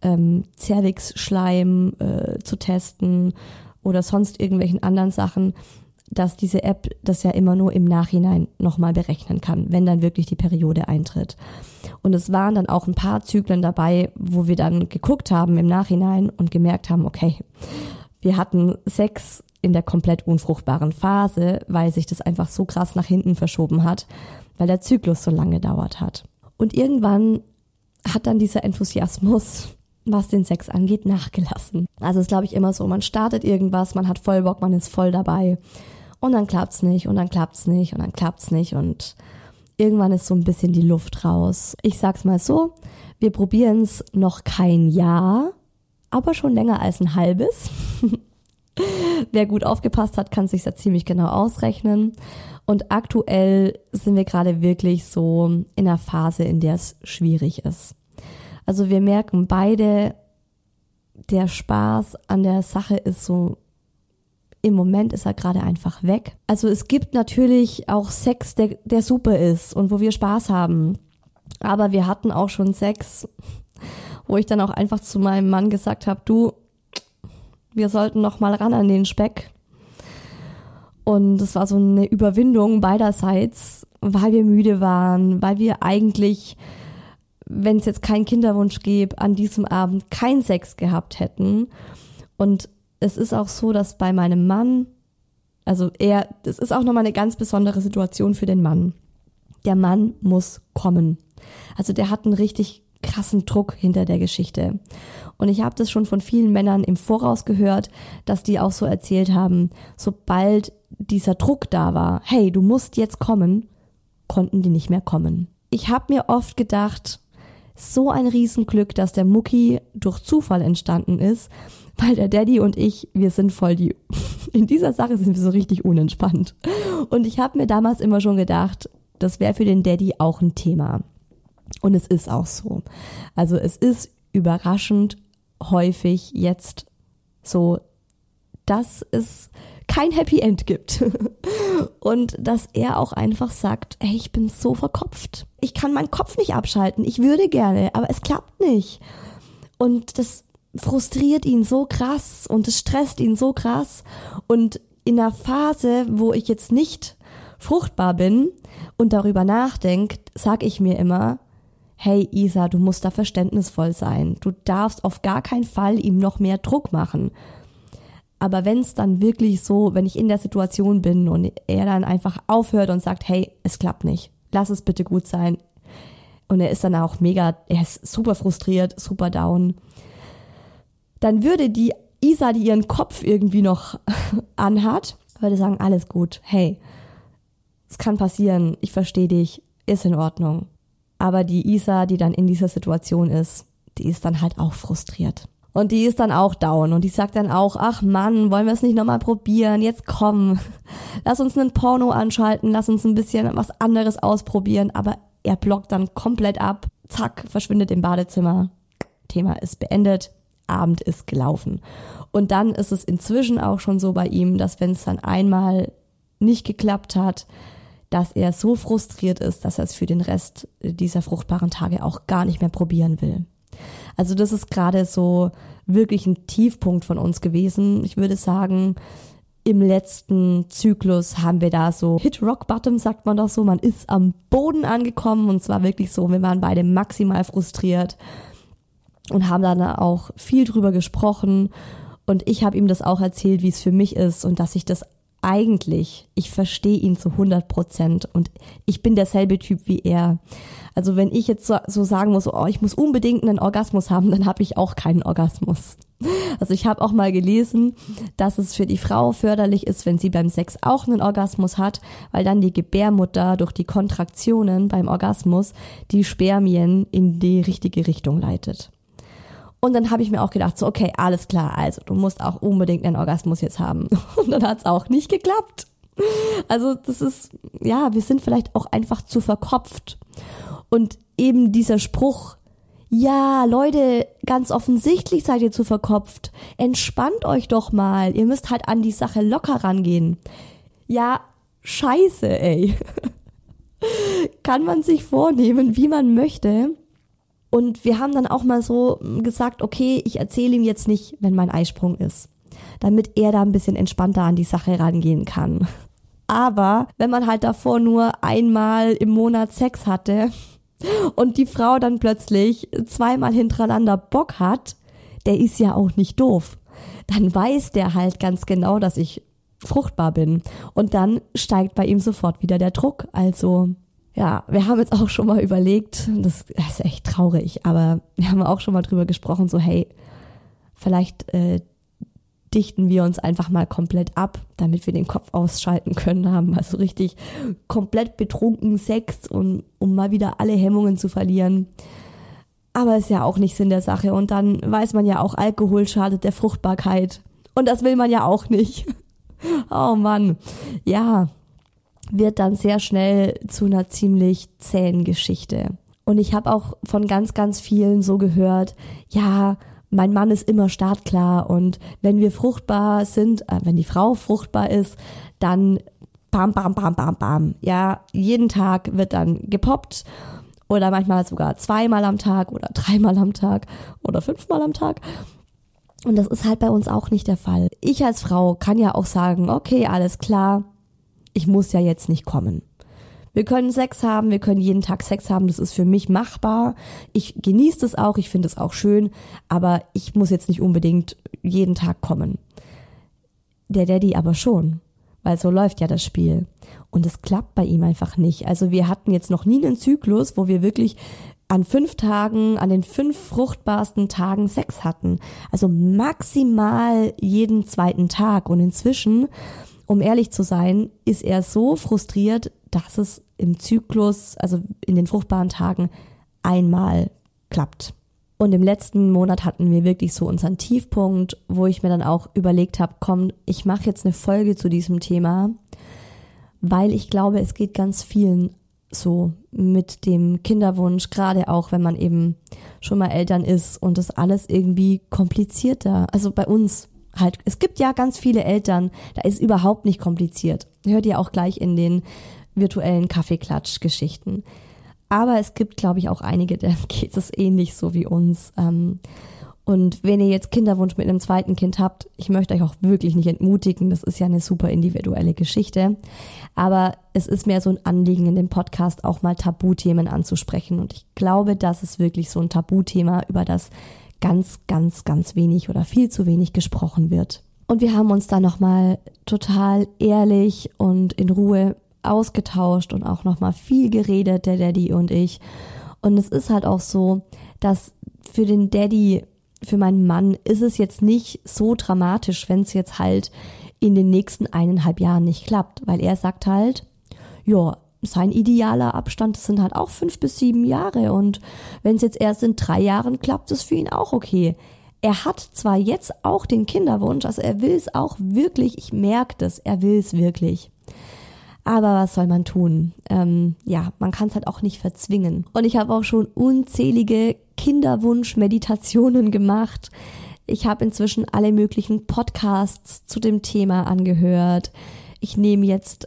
Cervixschleim zu testen oder sonst irgendwelchen anderen Sachen, dass diese App das ja immer nur im Nachhinein nochmal berechnen kann, wenn dann wirklich die Periode eintritt. Und es waren dann auch ein paar Zyklen dabei, wo wir dann geguckt haben im Nachhinein und gemerkt haben, okay, wir hatten Sex in der komplett unfruchtbaren Phase, weil sich das einfach so krass nach hinten verschoben hat, weil der Zyklus so lange gedauert hat. Und irgendwann hat dann dieser Enthusiasmus, was den Sex angeht, nachgelassen. Also ist, glaube ich, immer so, man startet irgendwas, man hat voll Bock, man ist voll dabei. Und dann klappt's nicht und dann klappt's nicht und dann klappt's nicht und irgendwann ist so ein bisschen die Luft raus. Ich sag's mal so, wir probieren's noch kein Jahr, aber schon länger als ein halbes. Wer gut aufgepasst hat, kann sich's ja ziemlich genau ausrechnen. Und aktuell sind wir gerade wirklich so in einer Phase, in der es schwierig ist. Also wir merken beide, der Spaß an der Sache ist so, im Moment ist er gerade einfach weg. Also es gibt natürlich auch Sex, der super ist und wo wir Spaß haben. Aber wir hatten auch schon Sex, wo ich dann auch einfach zu meinem Mann gesagt habe, du, wir sollten noch mal ran an den Speck. Und es war so eine Überwindung beiderseits, weil wir müde waren, weil wir eigentlich, wenn es jetzt keinen Kinderwunsch gäbe, an diesem Abend keinen Sex gehabt hätten. Und es ist auch so, dass bei meinem Mann, das ist auch nochmal eine ganz besondere Situation für den Mann. Der Mann muss kommen. Also der hat einen richtig krassen Druck hinter der Geschichte. Und ich habe das schon von vielen Männern im Voraus gehört, dass die auch so erzählt haben, sobald dieser Druck da war, hey, du musst jetzt kommen, konnten die nicht mehr kommen. Ich habe mir oft gedacht, so ein Riesenglück, dass der Mucki durch Zufall entstanden ist, weil der Daddy und ich, wir sind in dieser Sache sind wir so richtig unentspannt. Und ich habe mir damals immer schon gedacht, das wäre für den Daddy auch ein Thema. Und es ist auch so. Also es ist überraschend häufig jetzt so, dass es kein Happy End gibt. Und dass er auch einfach sagt, ey, ich bin so verkopft. Ich kann meinen Kopf nicht abschalten. Ich würde gerne, aber es klappt nicht. Und das frustriert ihn so krass und es stresst ihn so krass. Und in einer Phase, wo ich jetzt nicht fruchtbar bin und darüber nachdenke, sage ich mir immer, hey Isa, du musst da verständnisvoll sein. Du darfst auf gar keinen Fall ihm noch mehr Druck machen. Aber wenn es dann wirklich so, wenn ich in der Situation bin und er dann einfach aufhört und sagt, hey, es klappt nicht, lass es bitte gut sein. Und er ist dann auch er ist super frustriert, super down. Dann würde die Isa, die ihren Kopf irgendwie noch anhat, würde sagen, alles gut, hey, es kann passieren, ich verstehe dich, ist in Ordnung. Aber die Isa, die dann in dieser Situation ist, die ist dann halt auch frustriert. Und die ist dann auch down und die sagt dann auch, ach Mann, wollen wir es nicht nochmal probieren? Jetzt komm, lass uns einen Porno anschalten, lass uns ein bisschen was anderes ausprobieren. Aber er blockt dann komplett ab, zack, verschwindet im Badezimmer. Thema ist beendet, Abend ist gelaufen. Und dann ist es inzwischen auch schon so bei ihm, dass wenn es dann einmal nicht geklappt hat, dass er so frustriert ist, dass er es für den Rest dieser fruchtbaren Tage auch gar nicht mehr probieren will. Also das ist gerade so wirklich ein Tiefpunkt von uns gewesen. Ich würde sagen, im letzten Zyklus haben wir da so Hit Rock Bottom, sagt man doch so. Man ist am Boden angekommen und zwar wirklich so, wir waren beide maximal frustriert und haben dann auch viel drüber gesprochen. Und ich habe ihm das auch erzählt, wie es für mich ist und dass ich das eigentlich, ich verstehe ihn zu 100% und ich bin derselbe Typ wie er. Also wenn ich jetzt so sagen muss, oh, ich muss unbedingt einen Orgasmus haben, dann habe ich auch keinen Orgasmus. Also ich habe auch mal gelesen, dass es für die Frau förderlich ist, wenn sie beim Sex auch einen Orgasmus hat, weil dann die Gebärmutter durch die Kontraktionen beim Orgasmus die Spermien in die richtige Richtung leitet. Und dann habe ich mir auch gedacht, so okay, alles klar, also du musst auch unbedingt einen Orgasmus jetzt haben. Und dann hat es auch nicht geklappt. Also das ist, ja, wir sind vielleicht auch einfach zu verkopft. Und eben dieser Spruch, ja, Leute, ganz offensichtlich seid ihr zu verkopft. Entspannt euch doch mal. Ihr müsst halt an die Sache locker rangehen. Ja, scheiße, ey. Kann man sich vornehmen, wie man möchte. Und wir haben dann auch mal so gesagt, okay, ich erzähle ihm jetzt nicht, wenn mein Eisprung ist, damit er da ein bisschen entspannter an die Sache rangehen kann. Aber wenn man halt davor nur einmal im Monat Sex hatte und die Frau dann plötzlich zweimal hintereinander Bock hat, der ist ja auch nicht doof. Dann weiß der halt ganz genau, dass ich fruchtbar bin. Und dann steigt bei ihm sofort wieder der Druck. Also ja, wir haben jetzt auch schon mal überlegt, das ist echt traurig, aber wir haben auch schon mal drüber gesprochen, so hey, vielleicht dichten wir uns einfach mal komplett ab, damit wir den Kopf ausschalten können, haben also richtig komplett betrunken Sex, um mal wieder alle Hemmungen zu verlieren. Aber ist ja auch nicht Sinn der Sache. Und dann weiß man ja auch, Alkohol schadet der Fruchtbarkeit. Und das will man ja auch nicht. Oh Mann. Ja, wird dann sehr schnell zu einer ziemlich zähen Geschichte. Und ich habe auch von ganz, ganz vielen so gehört, ja, mein Mann ist immer startklar und wenn wir fruchtbar sind, wenn die Frau fruchtbar ist, dann bam, bam, bam, bam, bam. Ja, jeden Tag wird dann gepoppt oder manchmal sogar 2-mal am Tag oder 3-mal am Tag oder 5-mal am Tag. Und das ist halt bei uns auch nicht der Fall. Ich als Frau kann ja auch sagen, okay, alles klar, ich muss ja jetzt nicht kommen. Wir können Sex haben, wir können jeden Tag Sex haben, das ist für mich machbar. Ich genieße das auch, ich finde es auch schön, aber ich muss jetzt nicht unbedingt jeden Tag kommen. Der Daddy aber schon, weil so läuft ja das Spiel. Und es klappt bei ihm einfach nicht. Also wir hatten jetzt noch nie einen Zyklus, wo wir wirklich an 5 Tagen, an den 5 fruchtbarsten Tagen Sex hatten. Also maximal jeden 2. Tag. Und inzwischen, um ehrlich zu sein, ist er so frustriert, dass es im Zyklus, also in den fruchtbaren Tagen, einmal klappt. Und im letzten Monat hatten wir wirklich so unseren Tiefpunkt, wo ich mir dann auch überlegt habe, komm, ich mache jetzt eine Folge zu diesem Thema, weil ich glaube, es geht ganz vielen so mit dem Kinderwunsch, gerade auch, wenn man eben schon mal Eltern ist und das alles irgendwie komplizierter, also bei uns halt, es gibt ja ganz viele Eltern, da ist überhaupt nicht kompliziert. Hört ihr auch gleich in den virtuellen Kaffeeklatsch-Geschichten. Aber es gibt, glaube ich, auch einige, denen geht es ähnlich so wie uns. Und wenn ihr jetzt Kinderwunsch mit einem 2. Kind habt, ich möchte euch auch wirklich nicht entmutigen, das ist ja eine super individuelle Geschichte. Aber es ist mir so ein Anliegen in dem Podcast, auch mal Tabuthemen anzusprechen. Und ich glaube, das ist wirklich so ein Tabuthema, über das ganz, ganz, ganz wenig oder viel zu wenig gesprochen wird. Und wir haben uns da nochmal total ehrlich und in Ruhe ausgetauscht und auch nochmal viel geredet, der Daddy und ich. Und es ist halt auch so, dass für den Daddy, für meinen Mann, ist es jetzt nicht so dramatisch, wenn es jetzt halt in den nächsten 1,5 Jahren nicht klappt, weil er sagt halt, ja, sein idealer Abstand, das sind halt auch 5 bis 7 Jahre und wenn es jetzt erst in 3 Jahren klappt, ist für ihn auch okay. Er hat zwar jetzt auch den Kinderwunsch, also er will es auch wirklich, ich merke das, er will es wirklich. Aber was soll man tun? Ja, man kann es halt auch nicht verzwingen. Und ich habe auch schon unzählige Kinderwunsch-Meditationen gemacht. Ich habe inzwischen alle möglichen Podcasts zu dem Thema angehört. Ich nehme jetzt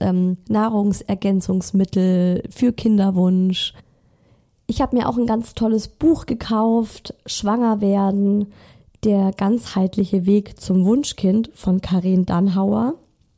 Nahrungsergänzungsmittel für Kinderwunsch. Ich habe mir auch ein ganz tolles Buch gekauft, Schwanger werden, der ganzheitliche Weg zum Wunschkind von Karin Dannhauer.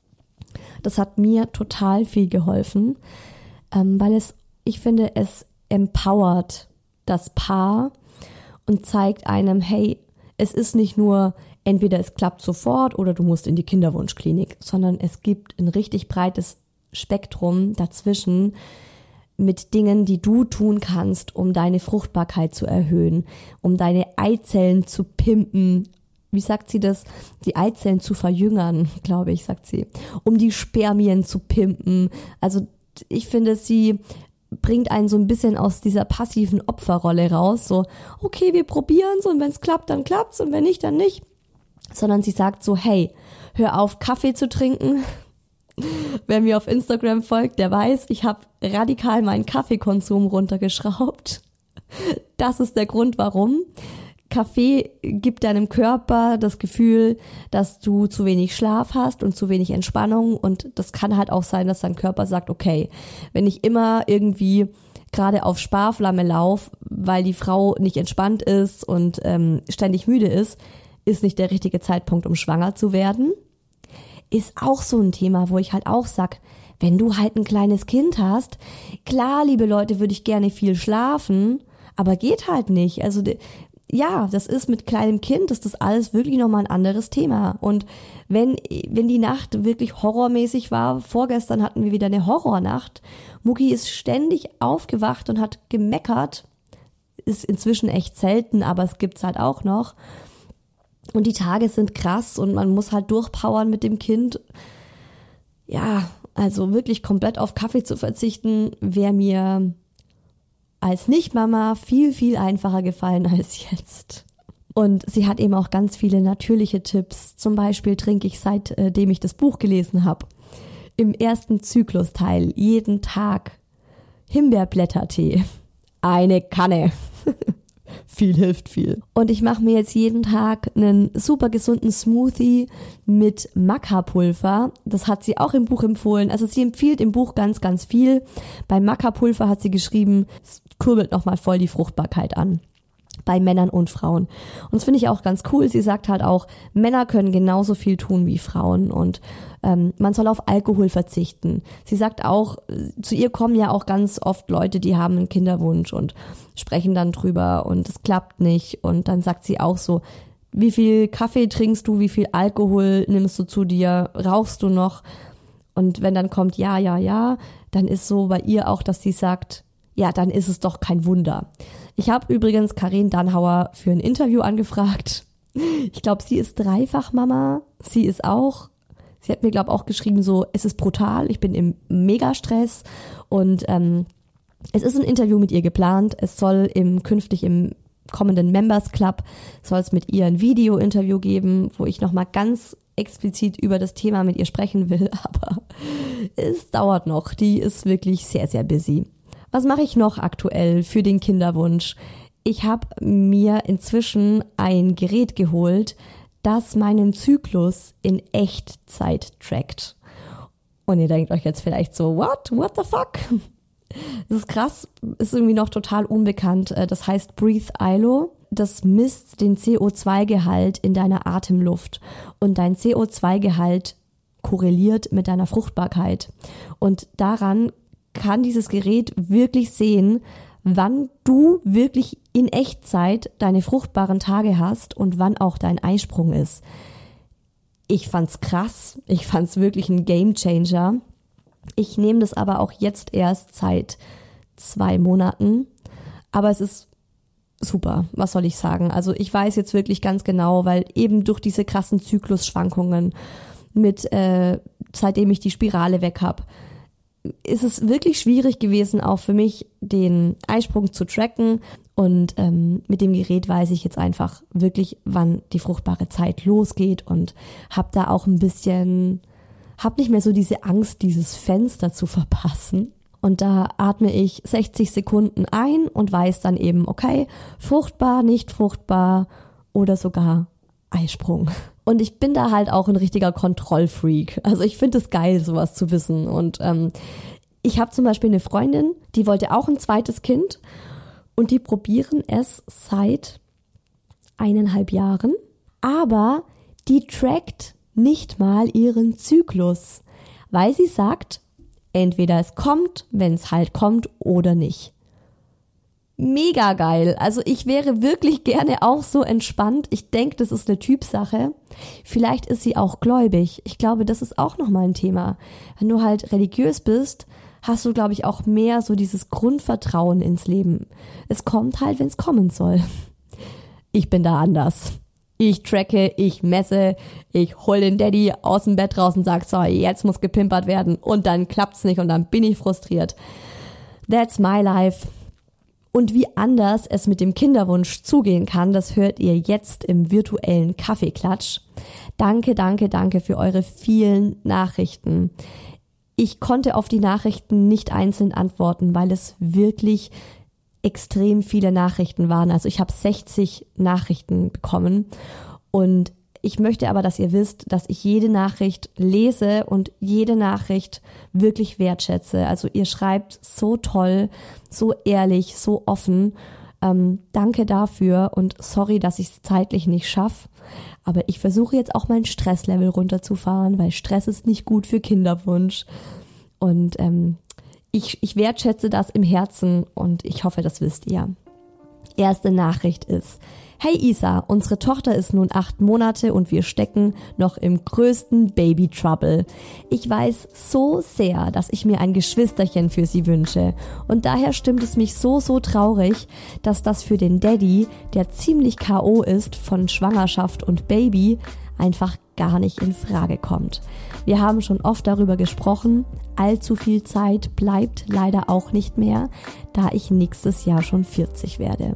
Das hat mir total viel geholfen, weil ich finde, es empowert das Paar und zeigt einem, hey, es ist nicht nur, entweder es klappt sofort oder du musst in die Kinderwunschklinik, sondern es gibt ein richtig breites Spektrum dazwischen mit Dingen, die du tun kannst, um deine Fruchtbarkeit zu erhöhen, um deine Eizellen zu pimpen. Wie sagt sie das? Die Eizellen zu verjüngern, glaube ich, sagt sie. Um die Spermien zu pimpen. Also ich finde, sie bringt einen so ein bisschen aus dieser passiven Opferrolle raus. So, okay, wir probieren's und wenn es klappt, dann klappt's und wenn nicht, dann nicht. Sondern sie sagt so, hey, hör auf, Kaffee zu trinken. Wer mir auf Instagram folgt, der weiß, ich habe radikal meinen Kaffeekonsum runtergeschraubt. Das ist der Grund, warum. Kaffee gibt deinem Körper das Gefühl, dass du zu wenig Schlaf hast und zu wenig Entspannung und das kann halt auch sein, dass dein Körper sagt, okay, wenn ich immer irgendwie gerade auf Sparflamme laufe, weil die Frau nicht entspannt ist und ständig müde ist nicht der richtige Zeitpunkt, um schwanger zu werden. Ist auch so ein Thema, wo ich halt auch sag, wenn du halt ein kleines Kind hast, klar, liebe Leute, würde ich gerne viel schlafen, aber geht halt nicht. Also ja, das ist mit kleinem Kind, ist das alles wirklich nochmal ein anderes Thema. Und wenn die Nacht wirklich horrormäßig war, vorgestern hatten wir wieder eine Horrornacht, Mucki ist ständig aufgewacht und hat gemeckert, ist inzwischen echt selten, aber es gibt's halt auch noch. Und die Tage sind krass und man muss halt durchpowern mit dem Kind. Ja, also wirklich komplett auf Kaffee zu verzichten, wäre mir als Nicht-Mama viel, viel einfacher gefallen als jetzt. Und sie hat eben auch ganz viele natürliche Tipps. Zum Beispiel trinke ich, seitdem ich das Buch gelesen habe, im ersten Zyklusteil jeden Tag Himbeerblättertee. Eine Kanne. Viel hilft viel. Und ich mache mir jetzt jeden Tag einen super gesunden Smoothie mit Maca-Pulver. Das hat sie auch im Buch empfohlen. Also sie empfiehlt im Buch ganz, ganz viel. Bei Maca-Pulver hat sie geschrieben, es kurbelt nochmal voll die Fruchtbarkeit an. Bei Männern und Frauen. Und das finde ich auch ganz cool. Sie sagt halt auch, Männer können genauso viel tun wie Frauen und man soll auf Alkohol verzichten. Sie sagt auch, zu ihr kommen ja auch ganz oft Leute, die haben einen Kinderwunsch und sprechen dann drüber und es klappt nicht. Und dann sagt sie auch so, wie viel Kaffee trinkst du, wie viel Alkohol nimmst du zu dir, rauchst du noch? Und wenn dann kommt ja, dann ist so bei ihr auch, dass sie sagt, ja, dann ist es doch kein Wunder. Ich habe übrigens Karin Dannhauer für ein Interview angefragt. Ich glaube, sie ist Dreifachmama. Sie hat mir, glaube ich, auch geschrieben, so, es ist brutal, ich bin im Megastress und es ist ein Interview mit ihr geplant. Es soll künftig im kommenden Members Club, soll es mit ihr ein Video-Interview geben, wo ich nochmal ganz explizit über das Thema mit ihr sprechen will, aber es dauert noch. Die ist wirklich sehr, sehr busy. Was mache ich noch aktuell für den Kinderwunsch? Ich habe mir inzwischen ein Gerät geholt, das meinen Zyklus in Echtzeit trackt. Und ihr denkt euch jetzt vielleicht so, what the fuck? Das ist krass, ist irgendwie noch total unbekannt. Das heißt Breathe ILO. Das misst den CO2-Gehalt in deiner Atemluft. Und dein CO2-Gehalt korreliert mit deiner Fruchtbarkeit. Und daran kann dieses Gerät wirklich sehen, wann du wirklich in Echtzeit deine fruchtbaren Tage hast und wann auch dein Eisprung ist. Ich fand's krass, ich fand's wirklich ein Gamechanger. Ich nehme das aber auch jetzt erst seit 2 Monaten, aber es ist super, was soll ich sagen? Also ich weiß jetzt wirklich ganz genau, weil eben durch diese krassen Zyklusschwankungen seitdem ich die Spirale weg habe, ist es wirklich schwierig gewesen, auch für mich den Eisprung zu tracken und mit dem Gerät weiß ich jetzt einfach wirklich, wann die fruchtbare Zeit losgeht und habe da auch ein bisschen, habe nicht mehr so diese Angst, dieses Fenster zu verpassen. Und da atme ich 60 Sekunden ein und weiß dann eben, okay, fruchtbar, nicht fruchtbar oder sogar Eisprung. Und ich bin da halt auch ein richtiger Kontrollfreak. Also ich finde es geil, sowas zu wissen. Und ich habe zum Beispiel eine Freundin, die wollte auch ein zweites Kind und die probieren es seit 1,5 Jahren. Aber die trackt nicht mal ihren Zyklus, weil sie sagt, entweder es kommt, wenn es halt kommt oder nicht. Mega geil. Also ich wäre wirklich gerne auch so entspannt. Ich denke, das ist eine Typsache. Vielleicht ist sie auch gläubig. Ich glaube, das ist auch nochmal ein Thema. Wenn du halt religiös bist, hast du, glaube ich, auch mehr so dieses Grundvertrauen ins Leben. Es kommt halt, wenn es kommen soll. Ich bin da anders. Ich tracke, ich messe, ich hol den Daddy aus dem Bett raus und sag, so, jetzt muss gepimpert werden und dann klappt's nicht und dann bin ich frustriert. That's my life. Und wie anders es mit dem Kinderwunsch zugehen kann, das hört ihr jetzt im virtuellen Kaffeeklatsch. Danke, danke, danke für eure vielen Nachrichten. Ich konnte auf die Nachrichten nicht einzeln antworten, weil es wirklich extrem viele Nachrichten waren. Also ich habe 60 Nachrichten bekommen und ich möchte aber, dass ihr wisst, dass ich jede Nachricht lese und jede Nachricht wirklich wertschätze. Also ihr schreibt so toll, so ehrlich, so offen. Danke dafür und sorry, dass ich es zeitlich nicht schaffe. Aber ich versuche jetzt auch mein Stresslevel runterzufahren, weil Stress ist nicht gut für Kinderwunsch. Und ich wertschätze das im Herzen und ich hoffe, das wisst ihr. Erste Nachricht ist: Hey Isa, unsere Tochter ist nun 8 Monate und wir stecken noch im größten Baby-Trouble. Ich weiß so sehr, dass ich mir ein Geschwisterchen für sie wünsche. Und daher stimmt es mich so traurig, dass das für den Daddy, der ziemlich K.O. ist von Schwangerschaft und Baby, einfach gar nicht in Frage kommt. Wir haben schon oft darüber gesprochen, allzu viel Zeit bleibt leider auch nicht mehr, da ich nächstes Jahr schon 40 werde.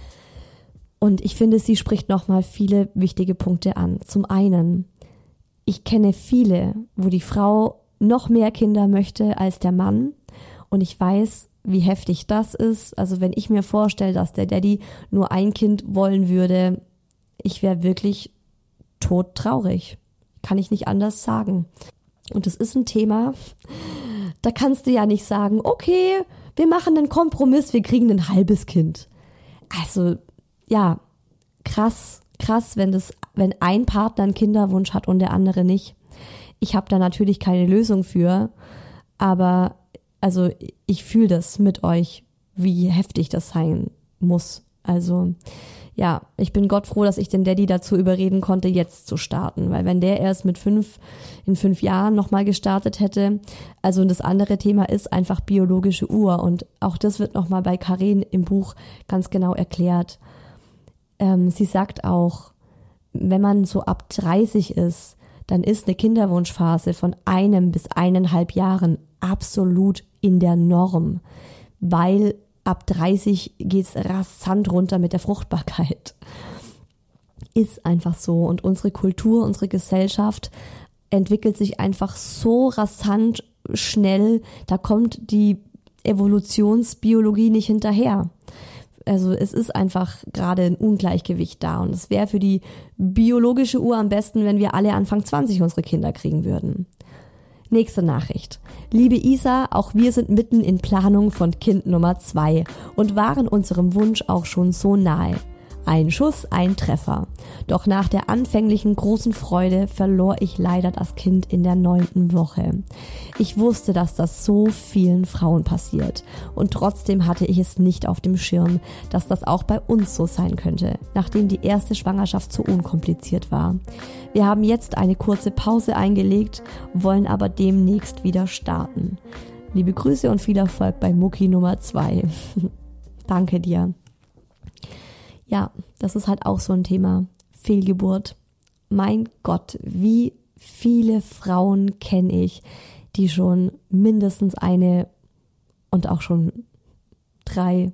Und ich finde, sie spricht nochmal viele wichtige Punkte an. Zum einen, ich kenne viele, wo die Frau noch mehr Kinder möchte als der Mann. Und ich weiß, wie heftig das ist. Also wenn ich mir vorstelle, dass der Daddy nur ein Kind wollen würde, ich wäre wirklich todtraurig. Kann ich nicht anders sagen. Und das ist ein Thema, da kannst du ja nicht sagen, okay, wir machen einen Kompromiss, wir kriegen ein halbes Kind. Also ja, krass, wenn ein Partner einen Kinderwunsch hat und der andere nicht. Ich habe da natürlich keine Lösung für, aber also ich fühle das mit euch, wie heftig das sein muss. Also ja, ich bin Gott froh, dass ich den Daddy dazu überreden konnte, jetzt zu starten, weil wenn der erst in 5 Jahren nochmal gestartet hätte, also das andere Thema ist einfach biologische Uhr und auch das wird nochmal bei Karen im Buch ganz genau erklärt. Sie sagt auch, wenn man so ab 30 ist, dann ist eine Kinderwunschphase von 1 bis 1,5 Jahren absolut in der Norm, weil ab 30 geht's rasant runter mit der Fruchtbarkeit. Ist einfach so. Und unsere Kultur, unsere Gesellschaft entwickelt sich einfach so rasant schnell, da kommt die Evolutionsbiologie nicht hinterher. Also es ist einfach gerade ein Ungleichgewicht da und es wäre für die biologische Uhr am besten, wenn wir alle Anfang 20 unsere Kinder kriegen würden. Nächste Nachricht. Liebe Isa, auch wir sind mitten in Planung von Kind Nummer 2 und waren unserem Wunsch auch schon so nahe. Ein Schuss, ein Treffer. Doch nach der anfänglichen großen Freude verlor ich leider das Kind in der 9. Woche. Ich wusste, dass das so vielen Frauen passiert. Und trotzdem hatte ich es nicht auf dem Schirm, dass das auch bei uns so sein könnte, nachdem die erste Schwangerschaft so unkompliziert war. Wir haben jetzt eine kurze Pause eingelegt, wollen aber demnächst wieder starten. Liebe Grüße und viel Erfolg bei Mucki Nummer 2. Danke dir. Ja, das ist halt auch so ein Thema. Fehlgeburt. Mein Gott, wie viele Frauen kenne ich, die schon mindestens eine und auch schon 3,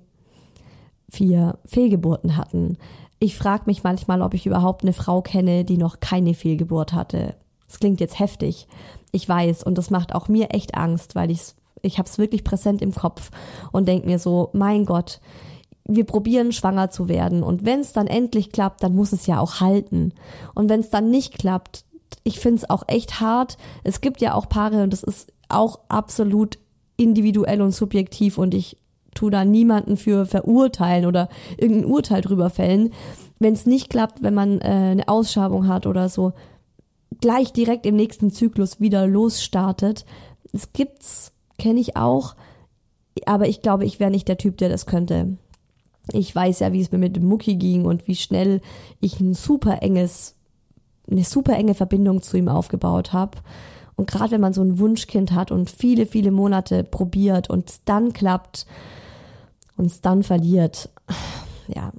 4 Fehlgeburten hatten. Ich frage mich manchmal, ob ich überhaupt eine Frau kenne, die noch keine Fehlgeburt hatte. Das klingt jetzt heftig, ich weiß, und das macht auch mir echt Angst, weil ich habe es wirklich präsent im Kopf und denke mir so, mein Gott, wir probieren schwanger zu werden und wenn es dann endlich klappt, dann muss es ja auch halten. Und wenn es dann nicht klappt, ich finde es auch echt hart. Es gibt ja auch Paare und das ist auch absolut individuell und subjektiv und ich tue da niemanden für verurteilen oder irgendein Urteil drüber fällen. Wenn es nicht klappt, wenn man eine Ausschabung hat oder so, gleich direkt im nächsten Zyklus wieder losstartet. Es gibt's, kenne ich auch, aber ich glaube, ich wäre nicht der Typ, der das könnte. Ich weiß ja, wie es mir mit dem Mucki ging und wie schnell ich eine super enge Verbindung zu ihm aufgebaut habe. Und gerade wenn man so ein Wunschkind hat und viele, viele Monate probiert und es dann klappt und es dann verliert, ja,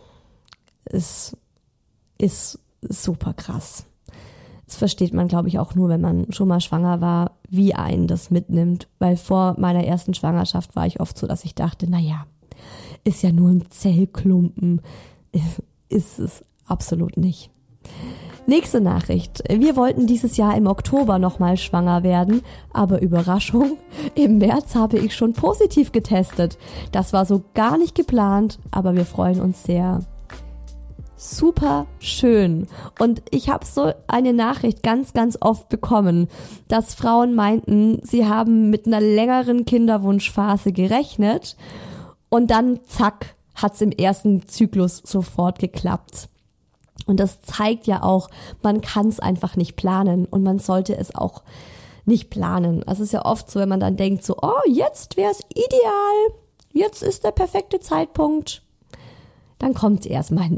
es ist super krass. Das versteht man, glaube ich, auch nur, wenn man schon mal schwanger war, wie einen das mitnimmt. Weil vor meiner ersten Schwangerschaft war ich oft so, dass ich dachte, naja, ist ja nur ein Zellklumpen. Ist es absolut nicht. Nächste Nachricht. Wir wollten dieses Jahr im Oktober nochmal schwanger werden, aber Überraschung, im März habe ich schon positiv getestet. Das war so gar nicht geplant, aber wir freuen uns sehr. Super schön. Und ich habe so eine Nachricht ganz, ganz oft bekommen, dass Frauen meinten, sie haben mit einer längeren Kinderwunschphase gerechnet und dann zack, hat's im ersten Zyklus sofort geklappt. Und das zeigt ja auch, man kann es einfach nicht planen und man sollte es auch nicht planen. Also es ist ja oft so, wenn man dann denkt so, oh, jetzt wäre es ideal, jetzt ist der perfekte Zeitpunkt, dann kommt es erstmal nicht.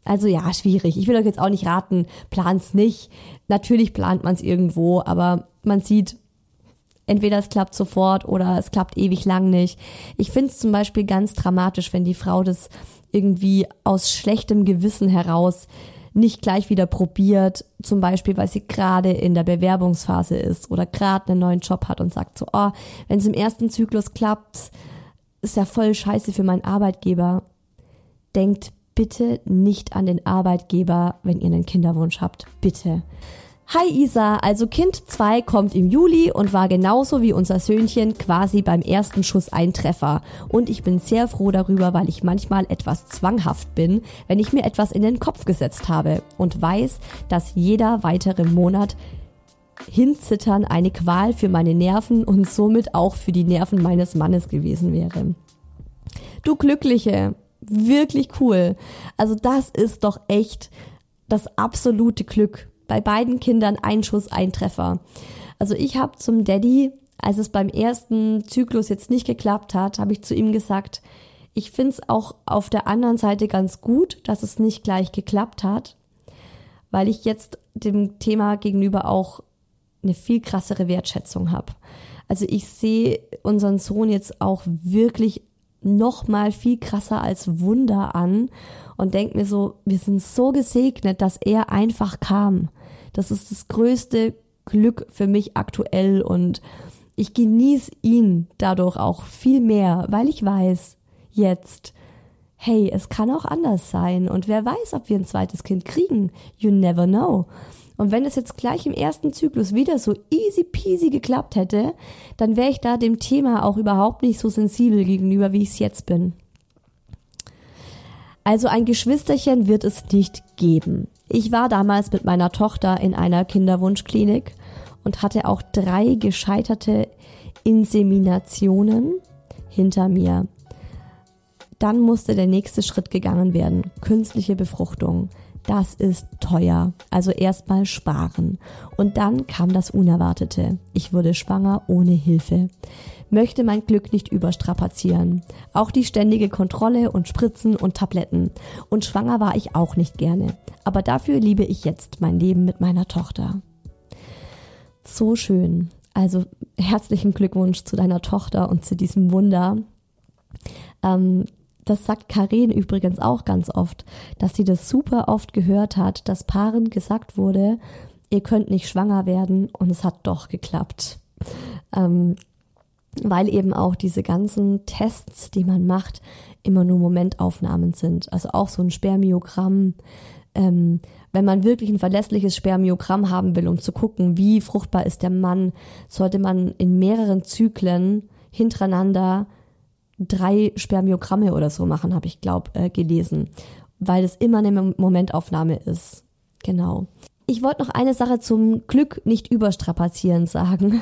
Also ja, schwierig. Ich will euch jetzt auch nicht raten, plant's nicht. Natürlich plant man es irgendwo, aber man sieht, entweder es klappt sofort oder es klappt ewig lang nicht. Ich finde es zum Beispiel ganz dramatisch, wenn die Frau das irgendwie aus schlechtem Gewissen heraus nicht gleich wieder probiert, zum Beispiel, weil sie gerade in der Bewerbungsphase ist oder gerade einen neuen Job hat und sagt so, oh, wenn es im ersten Zyklus klappt, ist ja voll scheiße für meinen Arbeitgeber. Denkt bitte nicht an den Arbeitgeber, wenn ihr einen Kinderwunsch habt. Bitte. Hi Isa, also Kind 2 kommt im Juli und war genauso wie unser Söhnchen quasi beim ersten Schuss ein Treffer. Und ich bin sehr froh darüber, weil ich manchmal etwas zwanghaft bin, wenn ich mir etwas in den Kopf gesetzt habe und weiß, dass jeder weitere Monat hinzittern eine Qual für meine Nerven und somit auch für die Nerven meines Mannes gewesen wäre. Du Glückliche, wirklich cool. Also das ist doch echt das absolute Glück. Bei beiden Kindern ein Schuss, ein Treffer. Also ich habe zum Daddy, als es beim ersten Zyklus jetzt nicht geklappt hat, habe ich zu ihm gesagt, ich finde es auch auf der anderen Seite ganz gut, dass es nicht gleich geklappt hat, weil ich jetzt dem Thema gegenüber auch eine viel krassere Wertschätzung habe. Also ich sehe unseren Sohn jetzt auch wirklich noch mal viel krasser als Wunder an und denke mir so, wir sind so gesegnet, dass er einfach kam. Das ist das größte Glück für mich aktuell und ich genieße ihn dadurch auch viel mehr, weil ich weiß jetzt, hey, es kann auch anders sein und wer weiß, ob wir ein zweites Kind kriegen. You never know. Und wenn es jetzt gleich im ersten Zyklus wieder so easy peasy geklappt hätte, dann wäre ich da dem Thema auch überhaupt nicht so sensibel gegenüber, wie ich es jetzt bin. Also ein Geschwisterchen wird es nicht geben. Ich war damals mit meiner Tochter in einer Kinderwunschklinik und hatte auch 3 gescheiterte Inseminationen hinter mir. Dann musste der nächste Schritt gegangen werden, künstliche Befruchtung. Das ist teuer, also erstmal sparen. Und dann kam das Unerwartete. Ich wurde schwanger ohne Hilfe. Möchte mein Glück nicht überstrapazieren. Auch die ständige Kontrolle und Spritzen und Tabletten. Und schwanger war ich auch nicht gerne. Aber dafür liebe ich jetzt mein Leben mit meiner Tochter. So schön. Also herzlichen Glückwunsch zu deiner Tochter und zu diesem Wunder. Das sagt Karin übrigens auch ganz oft, dass sie das super oft gehört hat, dass Paaren gesagt wurde, ihr könnt nicht schwanger werden und es hat doch geklappt. Weil eben auch diese ganzen Tests, die man macht, immer nur Momentaufnahmen sind. Also auch so ein Spermiogramm. Wenn man wirklich ein verlässliches Spermiogramm haben will, um zu gucken, wie fruchtbar ist der Mann, sollte man in mehreren Zyklen hintereinander 3 Spermiogramme oder so machen, habe ich gelesen, weil es immer eine Momentaufnahme ist. Genau. Ich wollte noch eine Sache zum Glück nicht überstrapazieren sagen.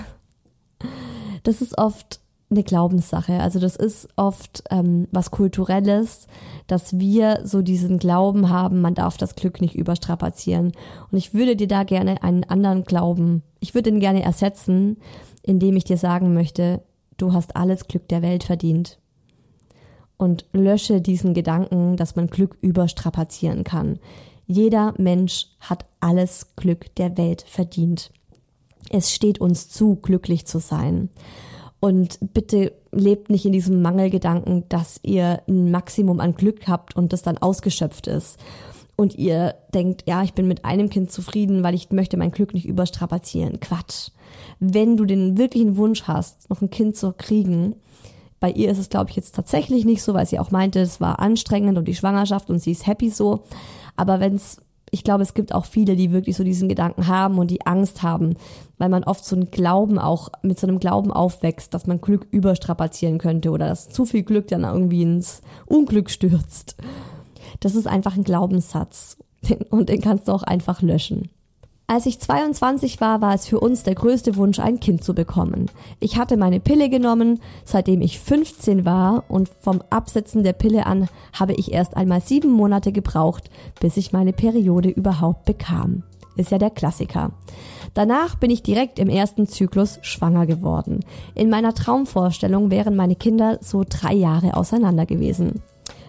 Das ist oft eine Glaubenssache. Also das ist oft was Kulturelles, dass wir so diesen Glauben haben, man darf das Glück nicht überstrapazieren. Und ich würde dir da gerne einen anderen Glauben, ich würde ihn gerne ersetzen, indem ich dir sagen möchte, du hast alles Glück der Welt verdient. Und lösche diesen Gedanken, dass man Glück überstrapazieren kann. Jeder Mensch hat alles Glück der Welt verdient. Es steht uns zu, glücklich zu sein. Und bitte lebt nicht in diesem Mangelgedanken, dass ihr ein Maximum an Glück habt und das dann ausgeschöpft ist. Und ihr denkt, ja, ich bin mit einem Kind zufrieden, weil ich möchte mein Glück nicht überstrapazieren. Quatsch. Wenn du den wirklichen Wunsch hast, noch ein Kind zu kriegen, bei ihr ist es, glaube ich, jetzt tatsächlich nicht so, weil sie auch meinte, es war anstrengend und die Schwangerschaft und sie ist happy so. Aber ich glaube, es gibt auch viele, die wirklich so diesen Gedanken haben und die Angst haben, weil man oft so einen Glauben auch, mit so einem Glauben aufwächst, dass man Glück überstrapazieren könnte oder dass zu viel Glück dann irgendwie ins Unglück stürzt. Das ist einfach ein Glaubenssatz und den kannst du auch einfach löschen. Als ich 22 war, war es für uns der größte Wunsch, ein Kind zu bekommen. Ich hatte meine Pille genommen, seitdem ich 15 war und vom Absetzen der Pille an habe ich erst einmal 7 Monate gebraucht, bis ich meine Periode überhaupt bekam. Ist ja der Klassiker. Danach bin ich direkt im ersten Zyklus schwanger geworden. In meiner Traumvorstellung wären meine Kinder so 3 Jahre auseinander gewesen.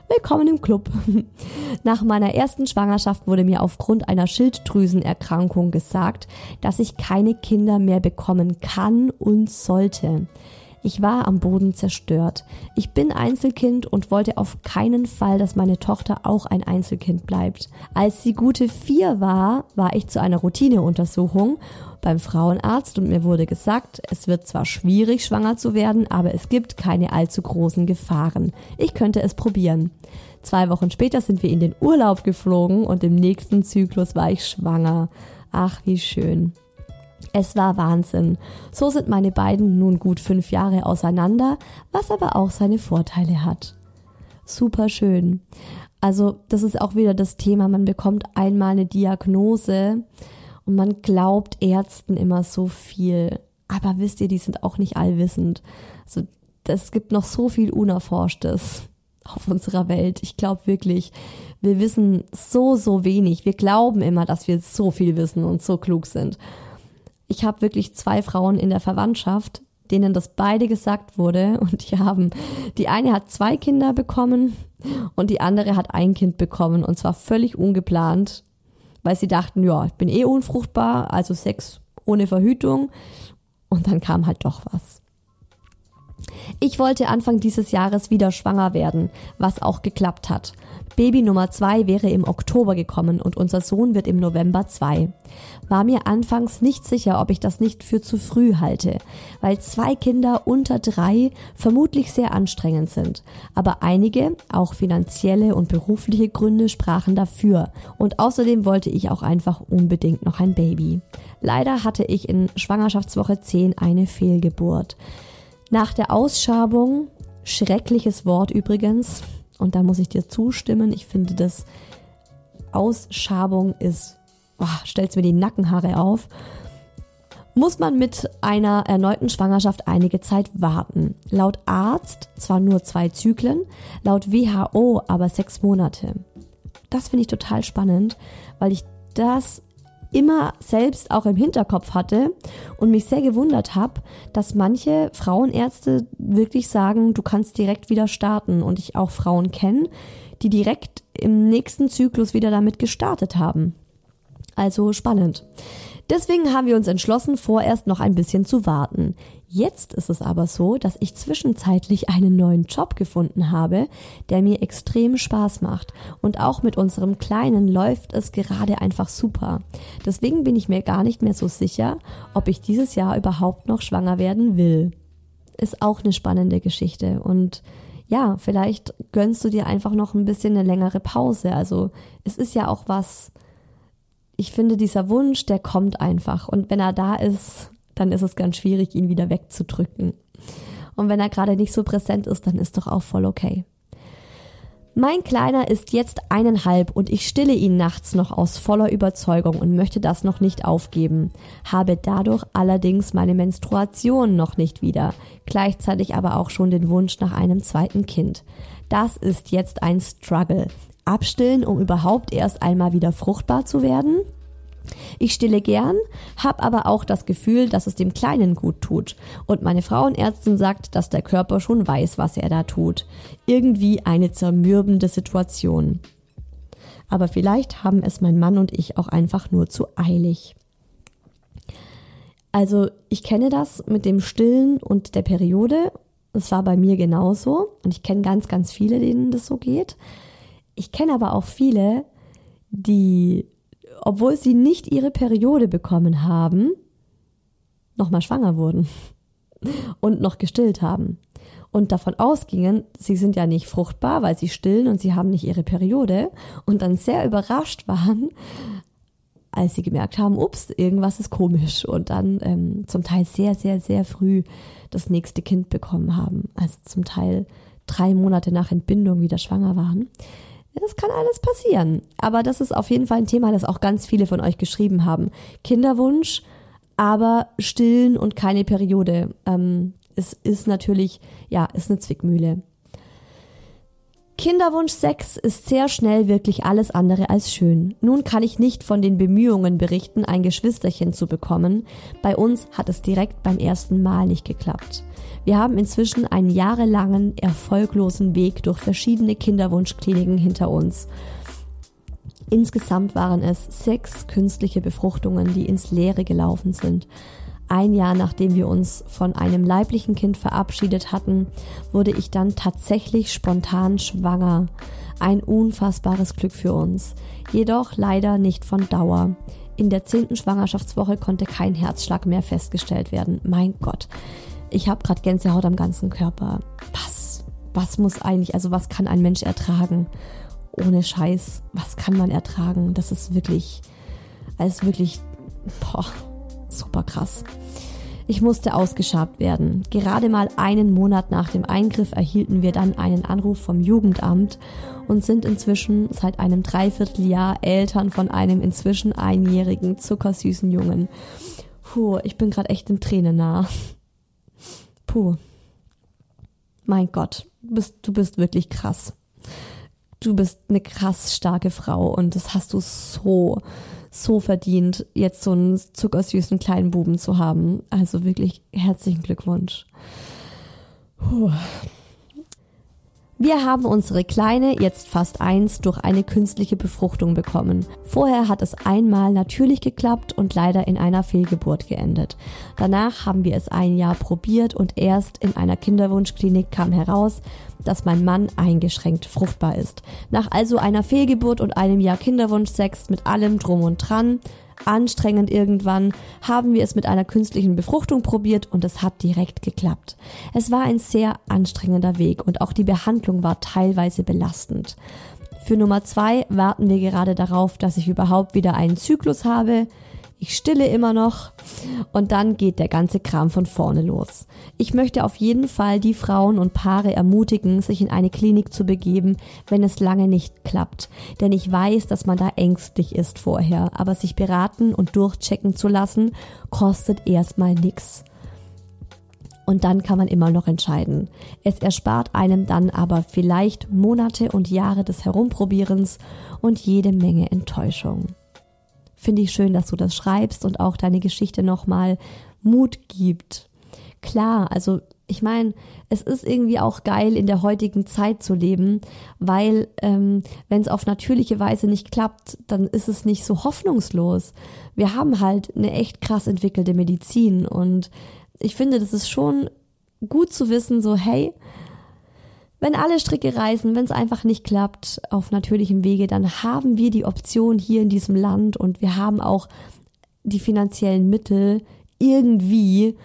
Willkommen im Club. Nach meiner ersten Schwangerschaft wurde mir aufgrund einer Schilddrüsenerkrankung gesagt, dass ich keine Kinder mehr bekommen kann und sollte. Ich war am Boden zerstört. Ich bin Einzelkind und wollte auf keinen Fall, dass meine Tochter auch ein Einzelkind bleibt. Als sie gute 4 war ich zu einer Routineuntersuchung beim Frauenarzt und mir wurde gesagt, es wird zwar schwierig, schwanger zu werden, aber es gibt keine allzu großen Gefahren. Ich könnte es probieren. 2 Wochen später sind wir in den Urlaub geflogen und im nächsten Zyklus war ich schwanger. Ach, wie schön. Es war Wahnsinn. So sind meine beiden nun gut 5 Jahre auseinander, was aber auch seine Vorteile hat. Super schön. Also das ist auch wieder das Thema, man bekommt einmal eine Diagnose und man glaubt Ärzten immer so viel. Aber wisst ihr, die sind auch nicht allwissend. Also es gibt noch so viel Unerforschtes auf unserer Welt. Ich glaube wirklich, wir wissen so wenig. Wir glauben immer, dass wir so viel wissen und so klug sind. Ich habe wirklich 2 Frauen in der Verwandtschaft, denen das beide gesagt wurde und die eine hat 2 Kinder bekommen und die andere hat ein Kind bekommen und zwar völlig ungeplant, weil sie dachten, ja, ich bin unfruchtbar, also Sex ohne Verhütung und dann kam halt doch was. Ich wollte Anfang dieses Jahres wieder schwanger werden, was auch geklappt hat. Baby Nummer 2 wäre im Oktober gekommen und unser Sohn wird im November 2. War mir anfangs nicht sicher, ob ich das nicht für zu früh halte, weil 2 Kinder unter 3 vermutlich sehr anstrengend sind. Aber einige, auch finanzielle und berufliche Gründe sprachen dafür und außerdem wollte ich auch einfach unbedingt noch ein Baby. Leider hatte ich in Schwangerschaftswoche 10 eine Fehlgeburt. Nach der Ausschabung, schreckliches Wort übrigens, und da muss ich dir zustimmen, ich finde das Ausschabung stellt's mir die Nackenhaare auf, muss man mit einer erneuten Schwangerschaft einige Zeit warten. Laut Arzt zwar nur 2 Zyklen, laut WHO aber 6 Monate. Das finde ich total spannend, weil ich das immer selbst auch im Hinterkopf hatte und mich sehr gewundert habe, dass manche Frauenärzte wirklich sagen, du kannst direkt wieder starten und ich auch Frauen kenne, die direkt im nächsten Zyklus wieder damit gestartet haben. Also spannend. Deswegen haben wir uns entschlossen, vorerst noch ein bisschen zu warten. Jetzt ist es aber so, dass ich zwischenzeitlich einen neuen Job gefunden habe, der mir extrem Spaß macht. Und auch mit unserem Kleinen läuft es gerade einfach super. Deswegen bin ich mir gar nicht mehr so sicher, ob ich dieses Jahr überhaupt noch schwanger werden will. Ist auch eine spannende Geschichte. Und ja, vielleicht gönnst du dir einfach noch ein bisschen eine längere Pause. Also es ist ja auch was, ich finde, dieser Wunsch, der kommt einfach. Und wenn er da ist, dann ist es ganz schwierig, ihn wieder wegzudrücken. Und wenn er gerade nicht so präsent ist, dann ist doch auch voll okay. Mein Kleiner ist jetzt 1,5 und ich stille ihn nachts noch aus voller Überzeugung und möchte das noch nicht aufgeben. Habe dadurch allerdings meine Menstruation noch nicht wieder. Gleichzeitig aber auch schon den Wunsch nach einem zweiten Kind. Das ist jetzt ein Struggle. Abstillen, um überhaupt erst einmal wieder fruchtbar zu werden? Ich stille gern, habe aber auch das Gefühl, dass es dem Kleinen gut tut. Und meine Frauenärztin sagt, dass der Körper schon weiß, was er da tut. Irgendwie eine zermürbende Situation. Aber vielleicht haben es mein Mann und ich auch einfach nur zu eilig. Also ich kenne das mit dem Stillen und der Periode. Das war bei mir genauso. Und ich kenne ganz, ganz viele, denen das so geht. Ich kenne aber auch viele, die, obwohl sie nicht ihre Periode bekommen haben, nochmal schwanger wurden und noch gestillt haben. Und davon ausgingen, sie sind ja nicht fruchtbar, weil sie stillen und sie haben nicht ihre Periode. Und dann sehr überrascht waren, als sie gemerkt haben, ups, irgendwas ist komisch. Und dann zum Teil sehr, sehr, sehr früh das nächste Kind bekommen haben. Also zum Teil 3 Monate nach Entbindung wieder schwanger waren. Das kann alles passieren. Aber das ist auf jeden Fall ein Thema, das auch ganz viele von euch geschrieben haben. Kinderwunsch, aber stillen und keine Periode. Es ist natürlich, ja, ist eine Zwickmühle. Kinderwunsch 6 ist sehr schnell wirklich alles andere als schön. Nun kann ich nicht von den Bemühungen berichten, ein Geschwisterchen zu bekommen. Bei uns hat es direkt beim ersten Mal nicht geklappt. Wir haben inzwischen einen jahrelangen, erfolglosen Weg durch verschiedene Kinderwunschkliniken hinter uns. Insgesamt waren es 6 künstliche Befruchtungen, die ins Leere gelaufen sind. Ein Jahr nachdem wir uns von einem leiblichen Kind verabschiedet hatten, wurde ich dann tatsächlich spontan schwanger. Ein unfassbares Glück für uns. Jedoch leider nicht von Dauer. In der 10. Schwangerschaftswoche konnte kein Herzschlag mehr festgestellt werden. Mein Gott, ich habe gerade Gänsehaut am ganzen Körper. Was muss eigentlich, also was kann ein Mensch ertragen? Ohne Scheiß, was kann man ertragen? Das ist wirklich, super krass. Ich musste ausgeschabt werden. Gerade mal einen Monat nach dem Eingriff erhielten wir dann einen Anruf vom Jugendamt und sind inzwischen seit einem Dreivierteljahr Eltern von einem inzwischen einjährigen, zuckersüßen Jungen. Ich bin gerade echt in Tränen nah. Mein Gott, du bist wirklich krass. Du bist eine krass starke Frau und das hast du so verdient, jetzt so einen zuckersüßen kleinen Buben zu haben. Also wirklich herzlichen Glückwunsch. Wir haben unsere Kleine, jetzt fast 1, durch eine künstliche Befruchtung bekommen. Vorher hat es einmal natürlich geklappt und leider in einer Fehlgeburt geendet. Danach haben wir es ein Jahr probiert und erst in einer Kinderwunschklinik kam heraus, dass mein Mann eingeschränkt fruchtbar ist. Nach also einer Fehlgeburt und einem Jahr Kinderwunsch-Sex mit allem drum und dran, anstrengend irgendwann, haben wir es mit einer künstlichen Befruchtung probiert und es hat direkt geklappt. Es war ein sehr anstrengender Weg und auch die Behandlung war teilweise belastend. Für Nummer 2 warten wir gerade darauf, dass ich überhaupt wieder einen Zyklus habe. Ich stille immer noch und dann geht der ganze Kram von vorne los. Ich möchte auf jeden Fall die Frauen und Paare ermutigen, sich in eine Klinik zu begeben, wenn es lange nicht klappt. Denn ich weiß, dass man da ängstlich ist vorher, aber sich beraten und durchchecken zu lassen, kostet erstmal nix. Und dann kann man immer noch entscheiden. Es erspart einem dann aber vielleicht Monate und Jahre des Herumprobierens und jede Menge Enttäuschung. Finde ich schön, dass du das schreibst und auch deine Geschichte nochmal Mut gibt. Klar, also ich meine, es ist irgendwie auch geil, in der heutigen Zeit zu leben, weil wenn es auf natürliche Weise nicht klappt, dann ist es nicht so hoffnungslos. Wir haben halt eine echt krass entwickelte Medizin und ich finde, das ist schon gut zu wissen, so hey, wenn alle Stricke reißen, wenn es einfach nicht klappt auf natürlichem Wege, dann haben wir die Option hier in diesem Land und wir haben auch die finanziellen Mittel irgendwie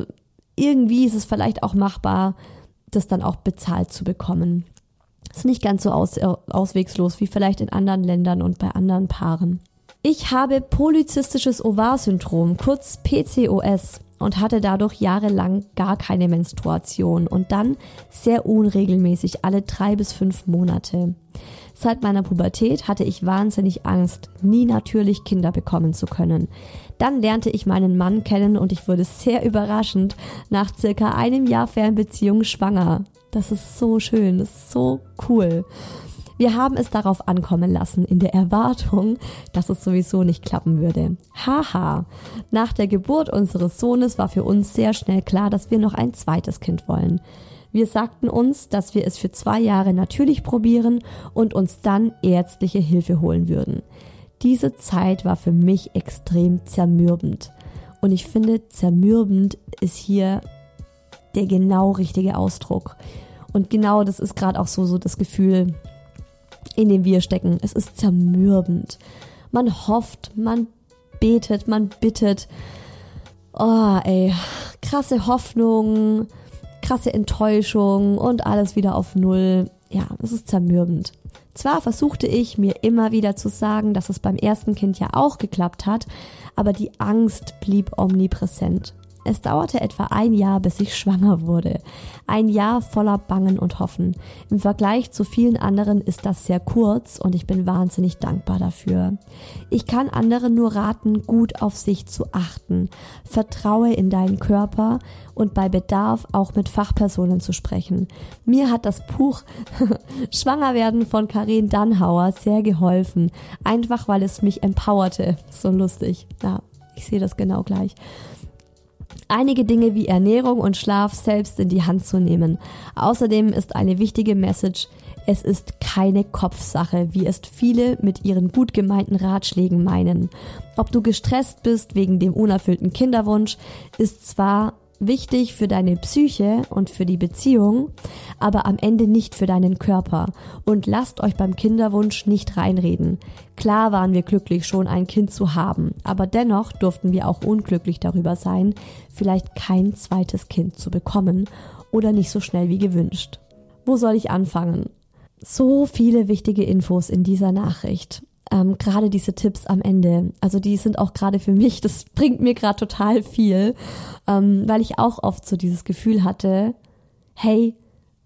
ist es vielleicht auch machbar, das dann auch bezahlt zu bekommen. Ist nicht ganz so auswegslos wie vielleicht in anderen Ländern und bei anderen Paaren. Ich habe polyzystisches Ovar-Syndrom, kurz PCOS. Und hatte dadurch jahrelang gar keine Menstruation und dann sehr unregelmäßig alle 3 bis 5 Monate. Seit meiner Pubertät hatte ich wahnsinnig Angst, nie natürlich Kinder bekommen zu können. Dann lernte ich meinen Mann kennen und ich wurde sehr überraschend nach circa einem Jahr Fernbeziehung schwanger. Das ist so schön, das ist so cool. Wir haben es darauf ankommen lassen, in der Erwartung, dass es sowieso nicht klappen würde. Haha, nach der Geburt unseres Sohnes war für uns sehr schnell klar, dass wir noch ein zweites Kind wollen. Wir sagten uns, dass wir es für 2 Jahre natürlich probieren und uns dann ärztliche Hilfe holen würden. Diese Zeit war für mich extrem zermürbend. Und ich finde, zermürbend ist hier der genau richtige Ausdruck. Und genau das ist gerade auch so das Gefühl, in dem wir stecken. Es ist zermürbend. Man hofft, man betet, man bittet. Oh, ey, krasse Hoffnung, krasse Enttäuschung und alles wieder auf Null. Ja, es ist zermürbend. Zwar versuchte ich, mir immer wieder zu sagen, dass es beim ersten Kind ja auch geklappt hat, aber die Angst blieb omnipräsent. Es dauerte etwa 1 Jahr, bis ich schwanger wurde. 1 Jahr voller Bangen und Hoffen. Im Vergleich zu vielen anderen ist das sehr kurz und ich bin wahnsinnig dankbar dafür. Ich kann anderen nur raten, gut auf sich zu achten. Vertraue in deinen Körper und bei Bedarf auch mit Fachpersonen zu sprechen. Mir hat das Buch Schwanger werden von Karin Dannhauer sehr geholfen. Einfach weil es mich empowerte. So lustig. Ja, ich sehe das genau gleich. Einige Dinge wie Ernährung und Schlaf selbst in die Hand zu nehmen. Außerdem ist eine wichtige Message: Es ist keine Kopfsache, wie es viele mit ihren gut gemeinten Ratschlägen meinen. Ob du gestresst bist wegen dem unerfüllten Kinderwunsch, ist zwar wichtig für deine Psyche und für die Beziehung, aber am Ende nicht für deinen Körper. Und lasst euch beim Kinderwunsch nicht reinreden. Klar waren wir glücklich, schon ein Kind zu haben, aber dennoch durften wir auch unglücklich darüber sein, vielleicht kein zweites Kind zu bekommen oder nicht so schnell wie gewünscht. Wo soll ich anfangen? So viele wichtige Infos in dieser Nachricht. Gerade diese Tipps am Ende, also die sind auch gerade für mich, das bringt mir gerade total viel, weil ich auch oft so dieses Gefühl hatte, hey,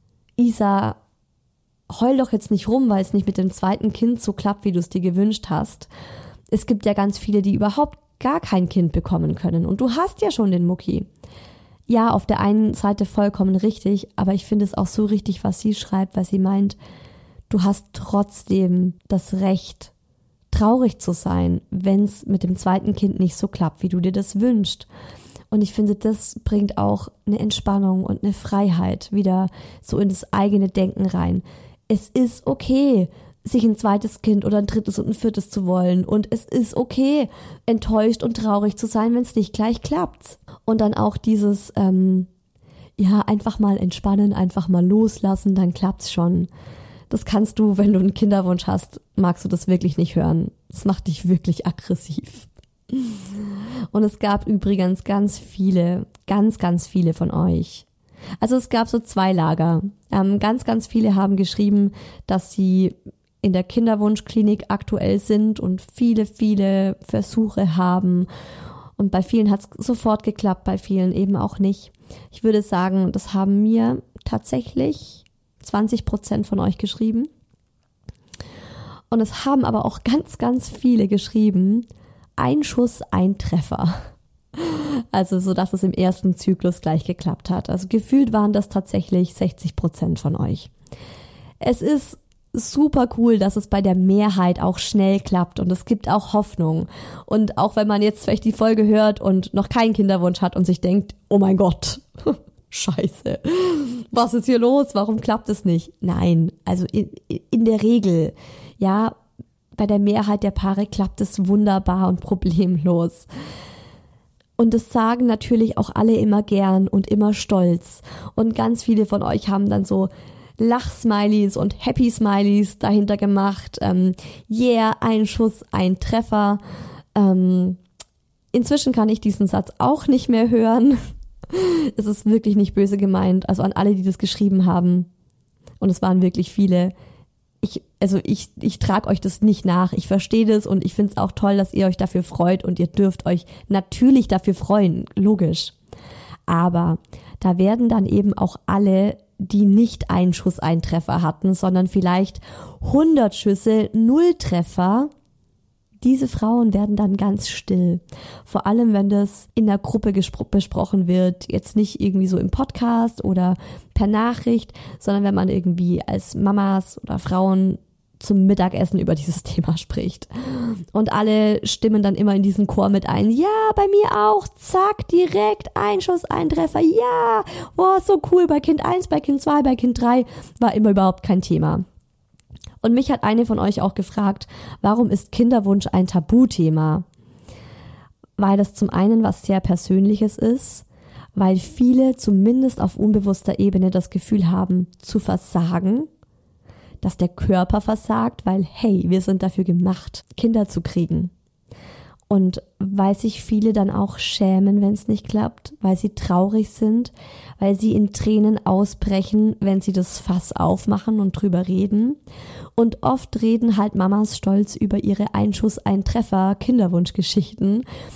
Isa, heul doch jetzt nicht rum, weil es nicht mit dem zweiten Kind so klappt, wie du es dir gewünscht hast. Es gibt ja ganz viele, die überhaupt gar kein Kind bekommen können und du hast ja schon den Mucki. Ja, auf der einen Seite vollkommen richtig, aber ich finde es auch so richtig, was sie schreibt, weil sie meint, du hast trotzdem das Recht, traurig zu sein, wenn es mit dem zweiten Kind nicht so klappt, wie du dir das wünschst. Und ich finde, das bringt auch eine Entspannung und eine Freiheit wieder so in das eigene Denken rein. Es ist okay, sich ein zweites Kind oder ein drittes und ein viertes zu wollen. Und es ist okay, enttäuscht und traurig zu sein, wenn es nicht gleich klappt. Und dann auch dieses, einfach mal entspannen, einfach mal loslassen, dann klappt's schon. Das kannst du, wenn du einen Kinderwunsch hast, magst du das wirklich nicht hören. Das macht dich wirklich aggressiv. Und es gab übrigens ganz viele von euch. Also es gab so 2 Lager. Ganz viele haben geschrieben, dass sie in der Kinderwunschklinik aktuell sind und viele Versuche haben. Und bei vielen hat es sofort geklappt, bei vielen eben auch nicht. Ich würde sagen, das haben mir tatsächlich 20% von euch geschrieben. Und es haben aber auch ganz viele geschrieben, ein Schuss, ein Treffer. Also so, dass es im ersten Zyklus gleich geklappt hat. Also gefühlt waren das tatsächlich 60% von euch. Es ist super cool, dass es bei der Mehrheit auch schnell klappt und es gibt auch Hoffnung. Und auch wenn man jetzt vielleicht die Folge hört und noch keinen Kinderwunsch hat und sich denkt, oh mein Gott, Scheiße, was ist hier los? Warum klappt es nicht? Nein, also in der Regel, ja, bei der Mehrheit der Paare klappt es wunderbar und problemlos. Und das sagen natürlich auch alle immer gern und immer stolz. Und ganz viele von euch haben dann so Lachsmileys und Happy-Smileys dahinter gemacht. Yeah, ein Schuss, ein Treffer. Inzwischen kann ich diesen Satz auch nicht mehr hören. Es ist wirklich nicht böse gemeint, also an alle, die das geschrieben haben. Und es waren wirklich viele. Ich trage euch das nicht nach. Ich verstehe das und ich finde es auch toll, dass ihr euch dafür freut und ihr dürft euch natürlich dafür freuen, logisch. Aber da werden dann eben auch alle, die nicht einen Schuss, einen Treffer hatten, sondern vielleicht 100 Schüsse, 0 Treffer, diese Frauen werden dann ganz still. Vor allem, wenn das in der Gruppe besprochen wird, jetzt nicht irgendwie so im Podcast oder per Nachricht, sondern wenn man irgendwie als Mamas oder Frauen zum Mittagessen über dieses Thema spricht. Und alle stimmen dann immer in diesen Chor mit ein. Ja, bei mir auch. Zack, direkt ein Schuss, ein Treffer. Ja, oh, so cool. Bei Kind 1, bei Kind 2, bei Kind 3 war immer überhaupt kein Thema. Und mich hat eine von euch auch gefragt, warum ist Kinderwunsch ein Tabuthema? Weil das zum einen was sehr Persönliches ist, weil viele zumindest auf unbewusster Ebene das Gefühl haben, zu versagen, dass der Körper versagt, weil hey, wir sind dafür gemacht, Kinder zu kriegen. Und weil sich viele dann auch schämen, wenn es nicht klappt, weil sie traurig sind, weil sie in Tränen ausbrechen, wenn sie das Fass aufmachen und drüber reden. Und oft reden halt Mamas stolz über ihre Einschuss-Ein-Treffer Kinderwunschgeschichten.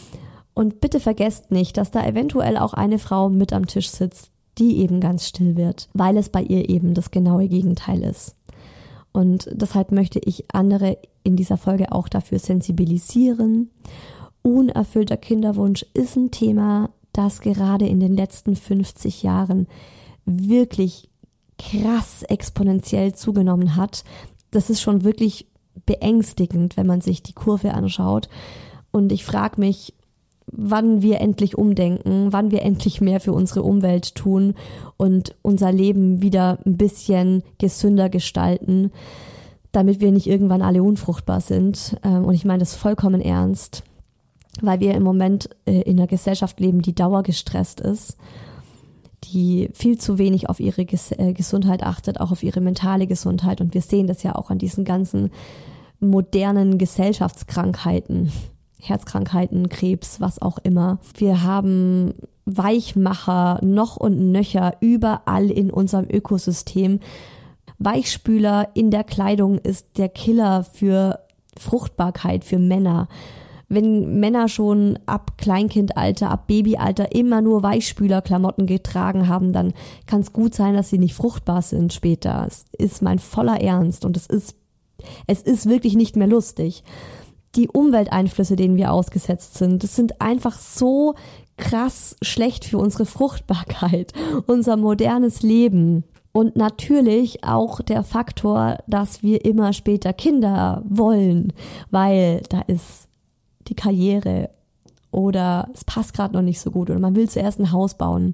Und bitte vergesst nicht, dass da eventuell auch eine Frau mit am Tisch sitzt, die eben ganz still wird, weil es bei ihr eben das genaue Gegenteil ist. Und deshalb möchte ich andere in dieser Folge auch dafür sensibilisieren. Unerfüllter Kinderwunsch ist ein Thema, das gerade in den letzten 50 Jahren wirklich krass exponentiell zugenommen hat. Das ist schon wirklich beängstigend, wenn man sich die Kurve anschaut. Und ich frage mich, wann wir endlich umdenken, wann wir endlich mehr für unsere Umwelt tun und unser Leben wieder ein bisschen gesünder gestalten, damit wir nicht irgendwann alle unfruchtbar sind. Und ich meine das vollkommen ernst, weil wir im Moment in einer Gesellschaft leben, die dauergestresst ist, die viel zu wenig auf ihre Gesundheit achtet, auch auf ihre mentale Gesundheit. Und wir sehen das ja auch an diesen ganzen modernen Gesellschaftskrankheiten, Herzkrankheiten, Krebs, was auch immer. Wir haben Weichmacher noch und nöcher überall in unserem Ökosystem. Weichspüler in der Kleidung ist der Killer für Fruchtbarkeit, für Männer. Wenn Männer schon ab Kleinkindalter, ab Babyalter immer nur Weichspülerklamotten getragen haben, dann kann es gut sein, dass sie nicht fruchtbar sind später. Es ist mein voller Ernst und es ist wirklich nicht mehr lustig. Die Umwelteinflüsse, denen wir ausgesetzt sind, das sind einfach so krass schlecht für unsere Fruchtbarkeit, unser modernes Leben. Und natürlich auch der Faktor, dass wir immer später Kinder wollen, weil da ist die Karriere oder es passt gerade noch nicht so gut oder man will zuerst ein Haus bauen.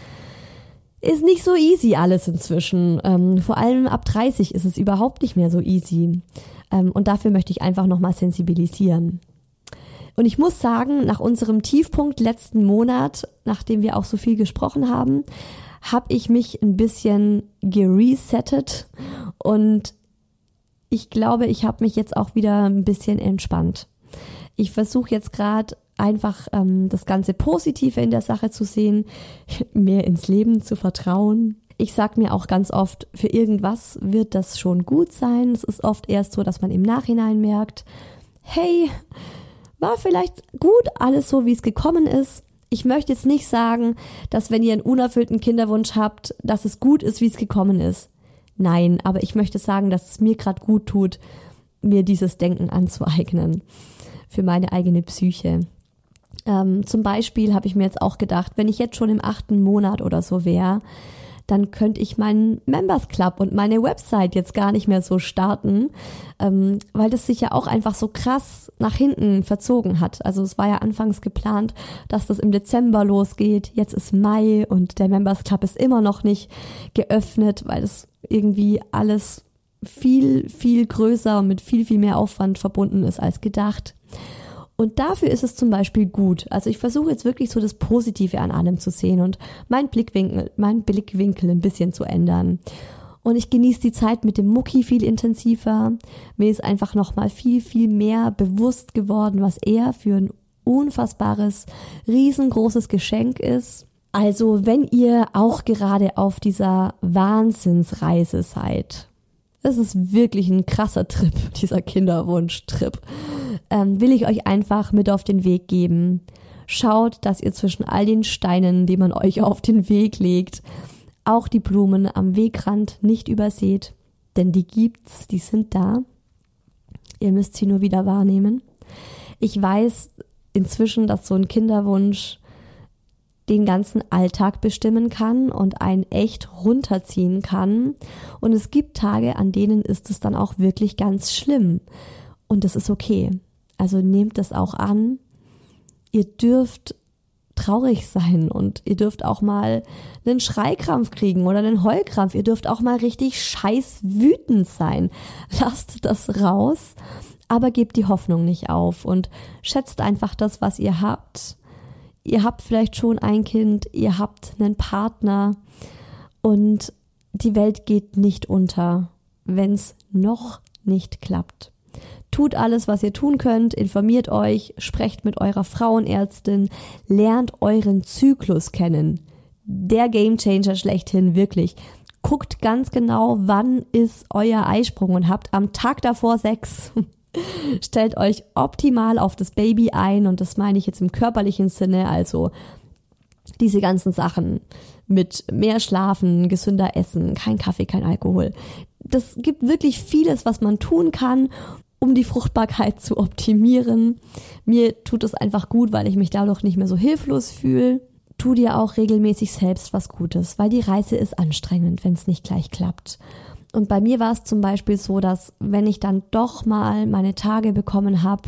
Ist nicht so easy alles inzwischen. Vor allem ab 30 ist es überhaupt nicht mehr so easy. Und dafür möchte ich einfach nochmal sensibilisieren. Und ich muss sagen, nach unserem Tiefpunkt letzten Monat, nachdem wir auch so viel gesprochen haben, habe ich mich ein bisschen geresettet und ich glaube, ich habe mich jetzt auch wieder ein bisschen entspannt. Ich versuche jetzt gerade einfach das ganze Positive in der Sache zu sehen, mehr ins Leben zu vertrauen. Ich sag mir auch ganz oft, für irgendwas wird das schon gut sein. Es ist oft erst so, dass man im Nachhinein merkt, hey, war vielleicht gut alles so, wie es gekommen ist. Ich möchte jetzt nicht sagen, dass wenn ihr einen unerfüllten Kinderwunsch habt, dass es gut ist, wie es gekommen ist. Nein, aber ich möchte sagen, dass es mir gerade gut tut, mir dieses Denken anzueignen für meine eigene Psyche. Zum Beispiel habe ich mir jetzt auch gedacht, wenn ich jetzt schon im 8. Monat oder so wäre, dann könnte ich meinen Members Club und meine Website jetzt gar nicht mehr so starten, weil das sich ja auch einfach so krass nach hinten verzogen hat. Also es war ja anfangs geplant, dass das im Dezember losgeht. Jetzt ist Mai und der Members Club ist immer noch nicht geöffnet, weil es irgendwie alles viel, viel größer und mit viel, viel mehr Aufwand verbunden ist als gedacht. Und dafür ist es zum Beispiel gut. Also ich versuche jetzt wirklich so das Positive an allem zu sehen und meinen Blickwinkel ein bisschen zu ändern. Und ich genieße die Zeit mit dem Mucki viel intensiver. Mir ist einfach nochmal viel, viel mehr bewusst geworden, was er für ein unfassbares, riesengroßes Geschenk ist. Also wenn ihr auch gerade auf dieser Wahnsinnsreise seid, es ist wirklich ein krasser Trip, dieser Kinderwunsch-Trip, will ich euch einfach mit auf den Weg geben. Schaut, dass ihr zwischen all den Steinen, die man euch auf den Weg legt, auch die Blumen am Wegrand nicht überseht, denn die gibt's, die sind da. Ihr müsst sie nur wieder wahrnehmen. Ich weiß inzwischen, dass so ein Kinderwunsch den ganzen Alltag bestimmen kann und einen echt runterziehen kann. Und es gibt Tage, an denen ist es dann auch wirklich ganz schlimm. Und das ist okay. Also nehmt das auch an. Ihr dürft traurig sein und ihr dürft auch mal einen Schreikrampf kriegen oder einen Heulkrampf. Ihr dürft auch mal richtig scheiß wütend sein. Lasst das raus, aber gebt die Hoffnung nicht auf und schätzt einfach das, was ihr habt. Ihr habt vielleicht schon ein Kind, ihr habt einen Partner und die Welt geht nicht unter, wenn es noch nicht klappt. Tut alles, was ihr tun könnt, informiert euch, sprecht mit eurer Frauenärztin, lernt euren Zyklus kennen. Der Gamechanger schlechthin, wirklich. Guckt ganz genau, wann ist euer Eisprung und habt am Tag davor Sex. Stellt euch optimal auf das Baby ein und das meine ich jetzt im körperlichen Sinne, also diese ganzen Sachen mit mehr Schlafen, gesünder Essen, kein Kaffee, kein Alkohol. Das gibt wirklich vieles, was man tun kann, um die Fruchtbarkeit zu optimieren. Mir tut es einfach gut, weil ich mich dadurch nicht mehr so hilflos fühle. Tu dir auch regelmäßig selbst was Gutes, weil die Reise ist anstrengend, wenn es nicht gleich klappt. Und bei mir war es zum Beispiel so, dass wenn ich dann doch mal meine Tage bekommen habe,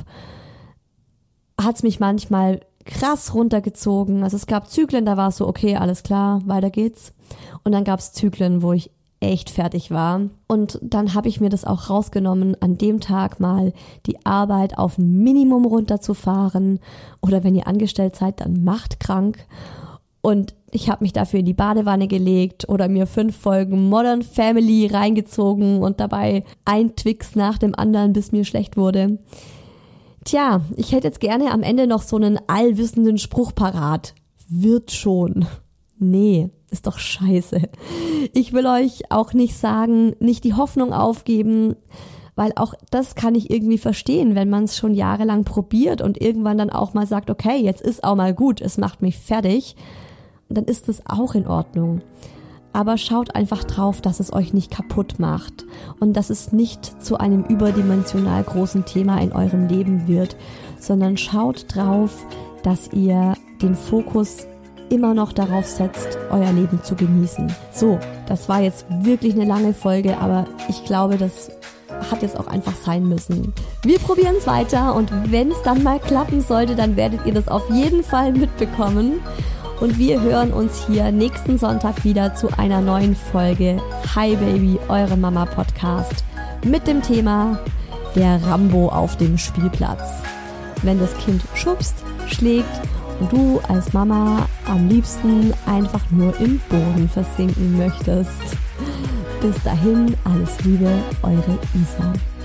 hat es mich manchmal krass runtergezogen. Also es gab Zyklen, da war es so, okay, alles klar, weiter geht's. Und dann gab es Zyklen, wo ich echt fertig war. Und dann habe ich mir das auch rausgenommen, an dem Tag mal die Arbeit auf ein Minimum runterzufahren. Oder wenn ihr angestellt seid, dann macht krank. Und ich habe mich dafür in die Badewanne gelegt oder mir 5 Folgen Modern Family reingezogen und dabei ein Twix nach dem anderen, bis mir schlecht wurde. Tja, ich hätte jetzt gerne am Ende noch so einen allwissenden Spruch parat. Wird schon. Nee, ist doch scheiße. Ich will euch auch nicht sagen, nicht die Hoffnung aufgeben, weil auch das kann ich irgendwie verstehen, wenn man es schon jahrelang probiert und irgendwann dann auch mal sagt, okay, jetzt ist auch mal gut, es macht mich fertig, dann ist das auch in Ordnung. Aber schaut einfach drauf, dass es euch nicht kaputt macht und dass es nicht zu einem überdimensional großen Thema in eurem Leben wird, sondern schaut drauf, dass ihr den Fokus immer noch darauf setzt, euer Leben zu genießen. So, das war jetzt wirklich eine lange Folge, aber ich glaube, das hat jetzt auch einfach sein müssen. Wir probieren es weiter und wenn es dann mal klappen sollte, dann werdet ihr das auf jeden Fall mitbekommen. Und wir hören uns hier nächsten Sonntag wieder zu einer neuen Folge Hi Baby, eure Mama Podcast mit dem Thema der Rambo auf dem Spielplatz. Wenn das Kind schubst, schlägt und du als Mama am liebsten einfach nur im Boden versinken möchtest. Bis dahin, alles Liebe, eure Isa.